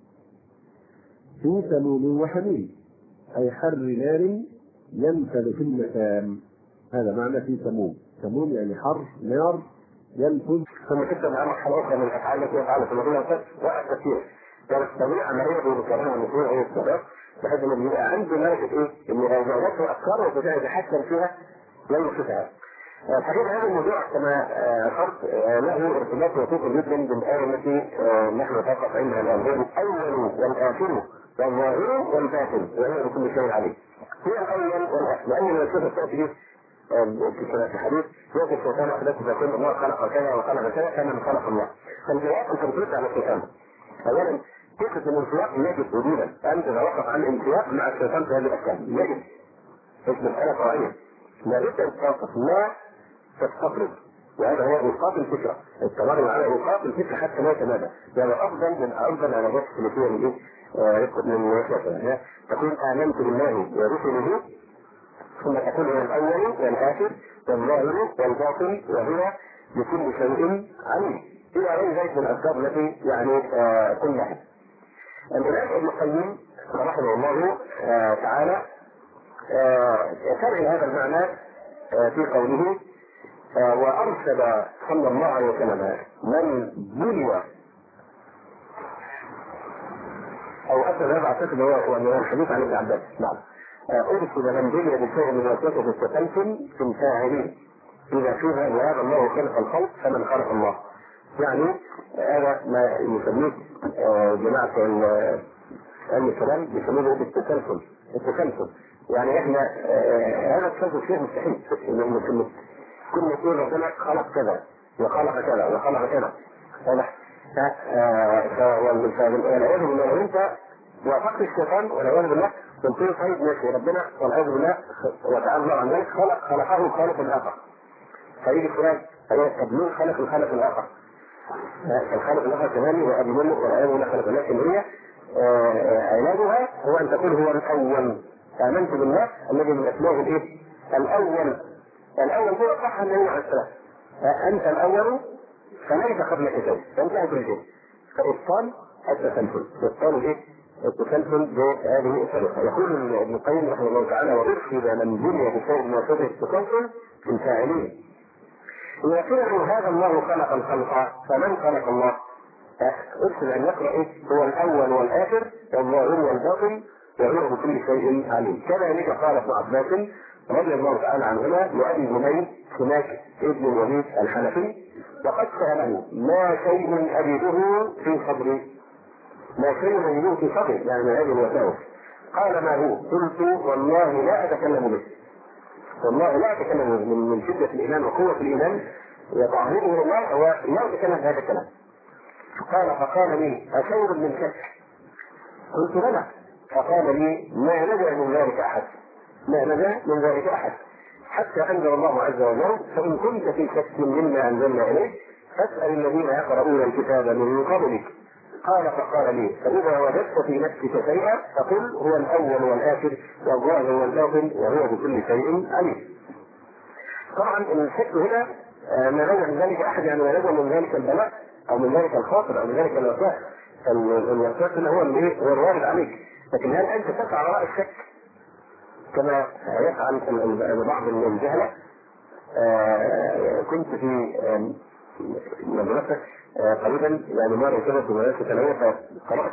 في سموم وحميم أي حر نار ينفذ في المسام. هذا معنى في سموم، سموم يعني حر نار ينفذ. ثم كتب عن حلقة من الأفعال التي يفعل في المدينة وقت كثير يعني الطبيعة عملية بكرامة المسؤول عن الشباب بحيث إنه بيبقى عنده ملكة إيه؟ إن إذا أفكاره وبدأ يتحكم فيها لا يشوفها. الحقيقة هذا الموضوع كما أشرت له ارتباط وثيق جدا بالآية التي نحن نتوقف عندها الآن، الأول والآخر والظاهر والباطن وهي بكل شيء عليه. هو الأول والآخر، لأن من الصفة تأتي في الحديث يأتي الشيطان أحدث إذا كان الله خلق كذا وخلق كذا كان من خلق الله. فالجواب أنت بترد على الشيطان. أولا فكرة الانسياق يجب وجودا، أنت إذا وقف عن الانسياق مع الشيطان في هذه الأحكام يجب اسم الحالة قوية لا بد أن تتوقف لا تستطرد، وهذا هو إيقاف الفكرة التمرد على إيقاف الفكرة حتى لا يتمادى. هذا أفضل من أفضل علاجات السلوكية من إيه من الوسوسة. تقول آمنت بالله ورسله ثم تقول هو الأول والآخر والظاهر والباطن وهو بكل شيء عليم إلى غير ذلك من الأسباب التي يعني آه كلها. الإمام ابن القيم رحمه الله آه تعالى شرح هذا المعنى آه في قوله آه وأرشد صلى الله عليه وسلم من بلي أو أرشد هذا أعتقد هو الحديث عن ابن عباس. نعم أرسل من بني بشيء من وسوسة التسلسل في الفاعلين إذا فيها وهذا الله خلق الخلق فمن خلق الله. يعني هذا ما يسميه جماعة علم الكلام بيسموه بالتسلسل. التسلسل يعني احنا هذا التسلسل شيء مستحيل انه كل يقول ربنا خلق كذا وخلق كذا وخلق كذا. واضح؟ والعياذ بالله لو انت وافقت الشيطان والعياذ بالله قلت له طيب ماشي ربنا والعياذ بالله وتعالى الله عن ذلك خلق خلقه الخالق الاخر. فيجي فلان طب مين خلق الخالق الاخر؟ الخالق الاخر كمان وابي منه والعياذ بالله خلق. لكن هي علاجها هو ان تقول هو الاول. امنت بالله الذي من اسمائه الايه؟ الاول. الاول هو صح النبي عليه السلام. انت الاول فليس قبلك شيء فانت كل شيء. فابطال التسلسل ابطال الايه؟ التسلسل بهذه الطريقه. يقول ابن القيم رحمه الله تعالى وارشد من بني بشيء من وسوسه التسلسل في الفاعلين. ويقول هذا الله خلق الخلق فمن خلق الله؟ ارشد ان يقرا ايه؟ هو الاول والاخر والظاهر والباطن وهو بكل شيء عليم. كذلك قال ابن عباس رضي الله تعالى عنهما لأبي جميل سماك ابن الوليد الحنفي وقد سأله ما شيء أجده في صدري؟ ما شيء أجده في صدري يعني من هذه الوساوس؟ قال ما هو؟ قلت والله لا أتكلم به. والله لا أتكلم به من شدة الإيمان وقوة الإيمان وتعظيمه الله هو لا أتكلم هذا الكلام. قال فقال لي أشيء من شك؟ قلت بلى. فقال لي ما نجا من ذلك أحد. ما نجا من ذلك أحد حتى أنزل الله عز وجل فإن كنت في شك مما أنزلنا إليك فاسأل الذين يقرؤون الكتاب من قبلك. قال فقال لي فإذا وجدت في نفسك شيئا فقل هو الأول والآخر والظاهر والباطن وهو بكل شيء عليم. طبعا الشك هنا ما نجا من ذلك أحد يعني ما نجا من ذلك البلاء أو من ذلك الخاطر أو من ذلك الوسواس. الوسواس هو اللي هو الوارد عليك. لكن هل أنت تسعى وراء الشك كما يفعل بعض الجهلة؟ آه كنت في مدرسة آه قريبا يعني مرة كده في مدرسة ثانوية فقرأت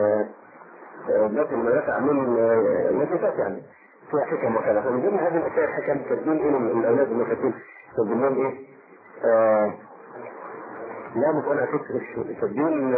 ناس المدرسة عاملين نتيجات يعني فيها حكم وكذا. فمن ضمن هذه الأشياء الحكم كاتبين إيه من الأولاد المكاتبين كاتبين لهم إيه؟ آه لا مش أنا فكر كاتبين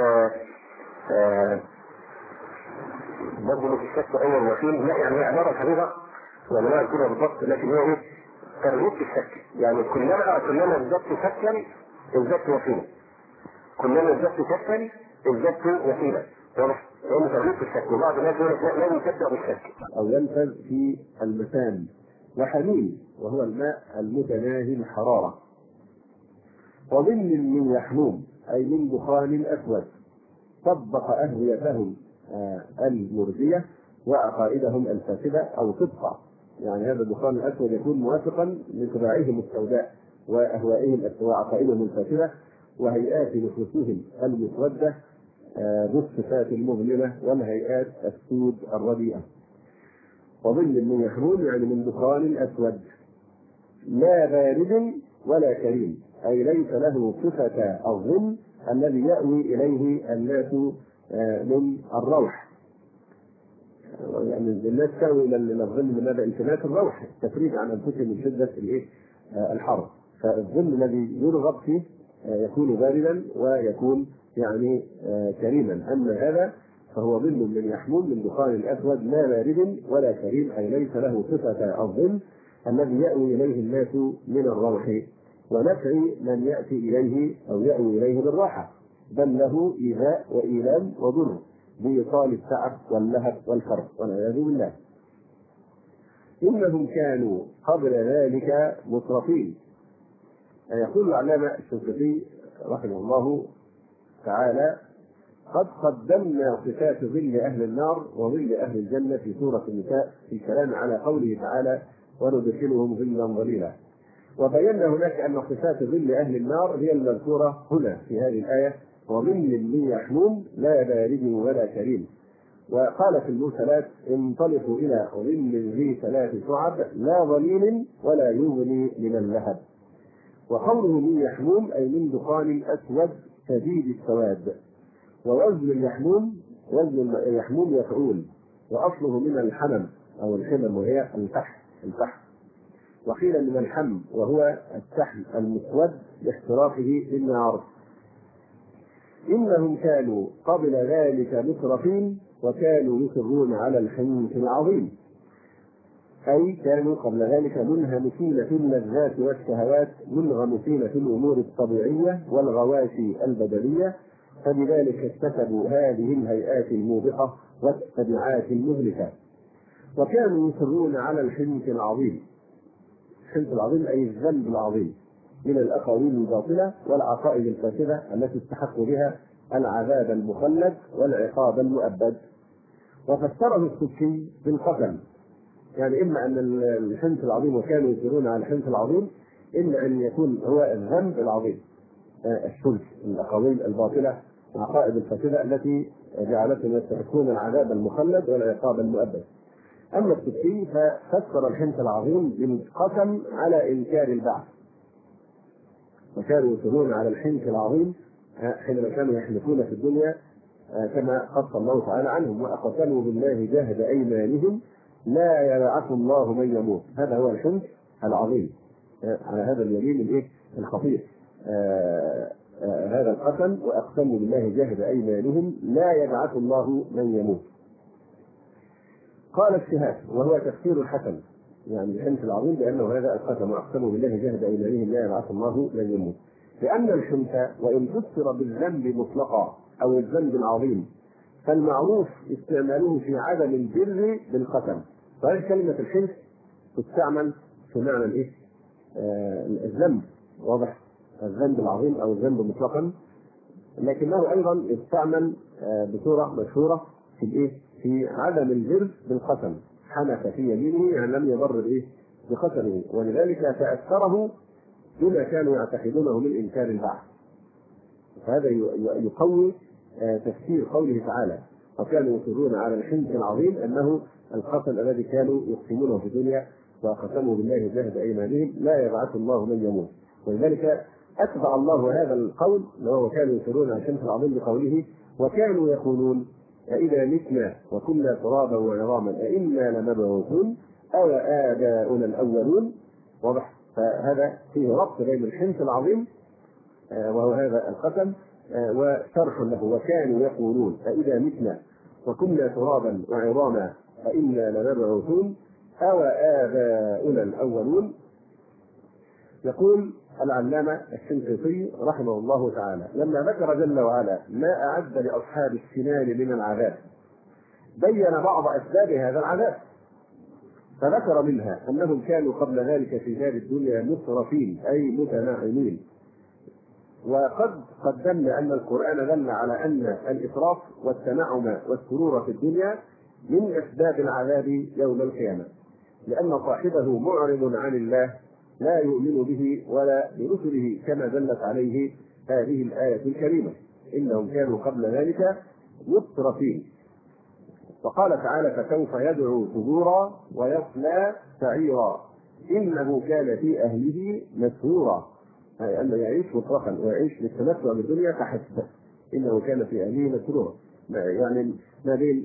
برضه مش الشك أول وكيل لا يعني عبارة حبيبة ولا لا كده بالضبط لكن هي ايه؟ ترغيب في الشك. يعني كلما كلما ازددت شكا ازددت وكيلا. كلما ازددت شكا ازددت وكيلا. واضح؟ لأنه ترغيب في الشك وبعض الناس يقول لك لا يصدق بالشك. أو ينفذ في المسام. وحميم وهو الماء المتناهي الحرارة. وظل من يحموم أي من دخان أسود طبق أهويتهم المرضية وعقائدهم الفاسدة أو صدقا. يعني هذا الدخان الأسود يكون موافقا لطباعهم السوداء وأهوائهم وعقائدهم الفاسدة وهيئات نفوسهم المسودة بالصفات المظلمة والهيئات السود الرديئة. وظل من يحموم يعني من دخان أسود لا بارد ولا كريم أي ليس له صفة الظل الذي يأوي إليه الناس من الروح. يعني الناس تأوي إلى الظل من هذا التماس الروح التفريج عن أنفسهم من شدة الإيه الحر. فالظل الذي يرغب فيه يكون باردا ويكون يعني كريما. أما هذا فهو ظل من يحموم من دخان أسود لا بارد ولا كريم أي ليس له صفة الظل الذي يأوي إليه الناس من الروح ونفع من يأتي إليه أو يأوي إليه بالراحة بل له إيذاء وإيلام وضر بإيصال التعب واللهب والكرب والعياذ بالله. إنهم كانوا قبل ذلك مترفين. يقول العلامة الشنقيطي رحمه الله تعالى قد قدمنا صفات ظل أهل النار وظل أهل الجنة في سورة النساء في الكلام على قوله تعالى وندخلهم ظلا ظليلا. وبينا هناك أن صفات ظل أهل النار هي المذكورة هنا في هذه الآية وظل من يحموم لا بارد ولا كريم. وقال في المرسلات انطلقوا إلى ظل ذي ثلاث شعب لا ظليل ولا يغني من اللهب. وقوله من يحموم أي من دخان أسود شديد السواد. ووزن اليحموم وزن اليحموم يفعول وأصله من الحمم أو الحمم وهي الفحم الفحم وقيل من الحم وهو الفحم المسود لاحتراقه للنار. إنهم كانوا قبل ذلك مترفين وكانوا يصرون على الحنث العظيم، أي كانوا قبل ذلك منهمسين في اللذات والشهوات منغمسين في الأمور الطبيعية والغواشي البدنية، فبذلك اكتسبوا هذه الهيئات الموبقة والتبعات المهلكة. وكانوا يصرون على الحنث العظيم، الحنث العظيم أي الذنب العظيم من الأقاويل الباطلة والعقائد الفاسدة التي استحقوا بها العذاب المخلد والعقاب المؤبد. وفسره السكي بالقتل، يعني إما أن الحنث العظيم وكانوا يصرون على الحنث العظيم إما أن يكون هو الذنب العظيم، الشرك، الأقاويل الباطلة العقائد الفاسدة التي جعلتهم يستحقون العذاب المخلد والعقاب المؤبد. أما السكي ففسر الحنث العظيم بالقسم على إنكار البعث، وكانوا يصرون على الحنث العظيم حينما كانوا يحلفون في الدنيا كما قص الله تعالى عنهم: وأقسموا بالله جهد أيمانهم لا يبعث الله من يموت. هذا هو الحنث العظيم على هذا اليمين الايه الخطير. آه آه هذا القسم: وأقسموا بالله جهد أيمانهم لا يبعث الله من يموت. قال الشهاب وهو تفسير الحسن، يعني الحنث العظيم بأنه هذا القسم: وأقسموا بالله جهد أيمانهم لا يبعث الله من يموت. لأن الحنث وإن فسر بالذنب مطلقا أو الذنب العظيم فالمعروف استعماله في عدم البر بالقسم. فهذه كلمة الحنث تستعمل في معنى الإيه؟ آه الذنب، واضح؟ الذنب العظيم أو الذنب مطلقا، لكنه أيضا يستعمل آه بصورة مشهورة في الإيه؟ في عدم البر بالقسم. حنث في يمينه يعني لم يبر بإيه؟ بقسمه، ولذلك تأثره بما كانوا يعتقدونه من إنكار البعث. فهذا يقوي آه تفسير قوله تعالى: وكانوا يصرون على الحنث العظيم، أنه القسم الذي كانوا يقسمونه في الدنيا وقسموا بالله جهد أيمانهم لا يبعث الله من يموت. ولذلك أتبع الله هذا القول وهو كانوا يصرون على الحنث العظيم بقوله: وكانوا يقولون أإذا متنا وكنا ترابا وعظاما أإنا لمبعوثون أو آباؤنا الأولون. واضح؟ فهذا فيه ربط بين الحنث العظيم وهو هذا القسم وشرح له: وكانوا يقولون أإذا متنا وكنا ترابا وعظاما أإنا لمبعوثون أو آباؤنا الأولون. يقول العلامة الشنقيطي رحمه الله تعالى: لما ذكر جل وعلا ما أعد لأصحاب السنان من العذاب بين بعض أسباب هذا العذاب، فذكر منها أنهم كانوا قبل ذلك في دار الدنيا مسرفين أي متناعمين. وقد قدمنا أن القرآن دل على أن الإسراف والتنعم والسرور في الدنيا من أسباب العذاب يوم القيامة، لأن صاحبه معرض عن الله لا يؤمن به ولا برسله كما دلت عليه هذه الآية الكريمة: إنهم كانوا قبل ذلك مسرفين. وقال تعالى: فسوف يدعو ثبورا ويصلى سعيرا إنه كان في أهله مسرورا، أي أنه يعيش مطرفا ويعيش للتمتع بالدنيا فحسب، إنه كان في أهله مسرورا. يعني ما بين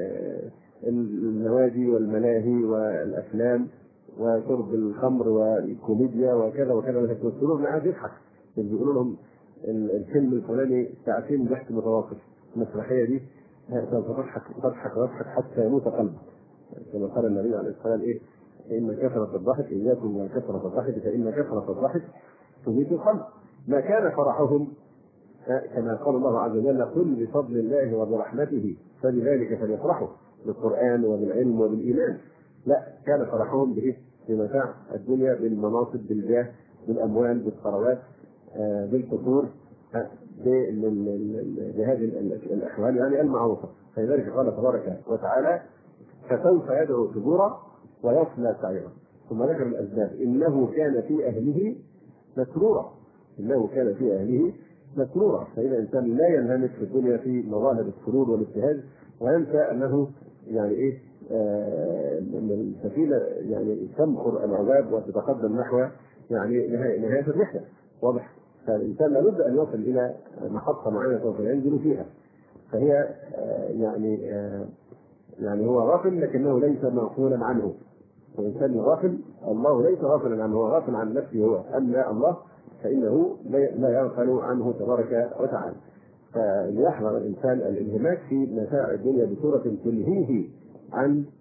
النوادي والملاهي والأفلام وشرب الخمر والكوميديا وكذا وكذا، السرور ما عاد يضحك. بيقولوا لهم الفيلم الفلاني ساعتين ضحك متواصل، المسرحية دي سوف تضحك تضحك وتضحك حتى يموت قلبك، كما قال النبي عليه الصلاة والسلام: إيه؟ إن كثرة الضحك إياكم وكثرة الضحك فإن كثرة الضحك تميت القلب. ما كان فرحهم كما قال الله عز وجل: قل بفضل الله وبرحمته فبذلك فليفرحوا، بالقرآن وبالعلم وبالإيمان. لا، كان فرحهم بإيه؟ بمتاع الدنيا، بالمناصب، بالجاه، بالأموال، بالثروات، بالقصور، بهذه الأحوال يعني المعروفة. فلذلك قال تبارك وتعالى: فسوف يدعو ثبورا ويصلى سعيرا. ثم ذكر الأسباب: إنه كان في أهله مسرورا، إنه كان في أهله مسرورا. فإذا الإنسان لا ينهمك في الدنيا في مظاهر السرور والابتهاج وينسى أنه يعني إيه آه السفينة يعني تمخر العذاب وتتقدم نحو يعني نهاية الرحلة. واضح؟ فالإنسان لابد أن يصل إلى محطة معينة سوف ينزل فيها، فهي آه يعني آه يعني هو غافل لكنه ليس مغفولا عنه. الإنسان غافل، الله ليس غافلا عنه، هو غافل عن نفسه هو، أما الله فإنه لا يغفل عنه تبارك وتعالى. فليحذر الإنسان الانهماك في متاع الدنيا بصورة تلهيه عن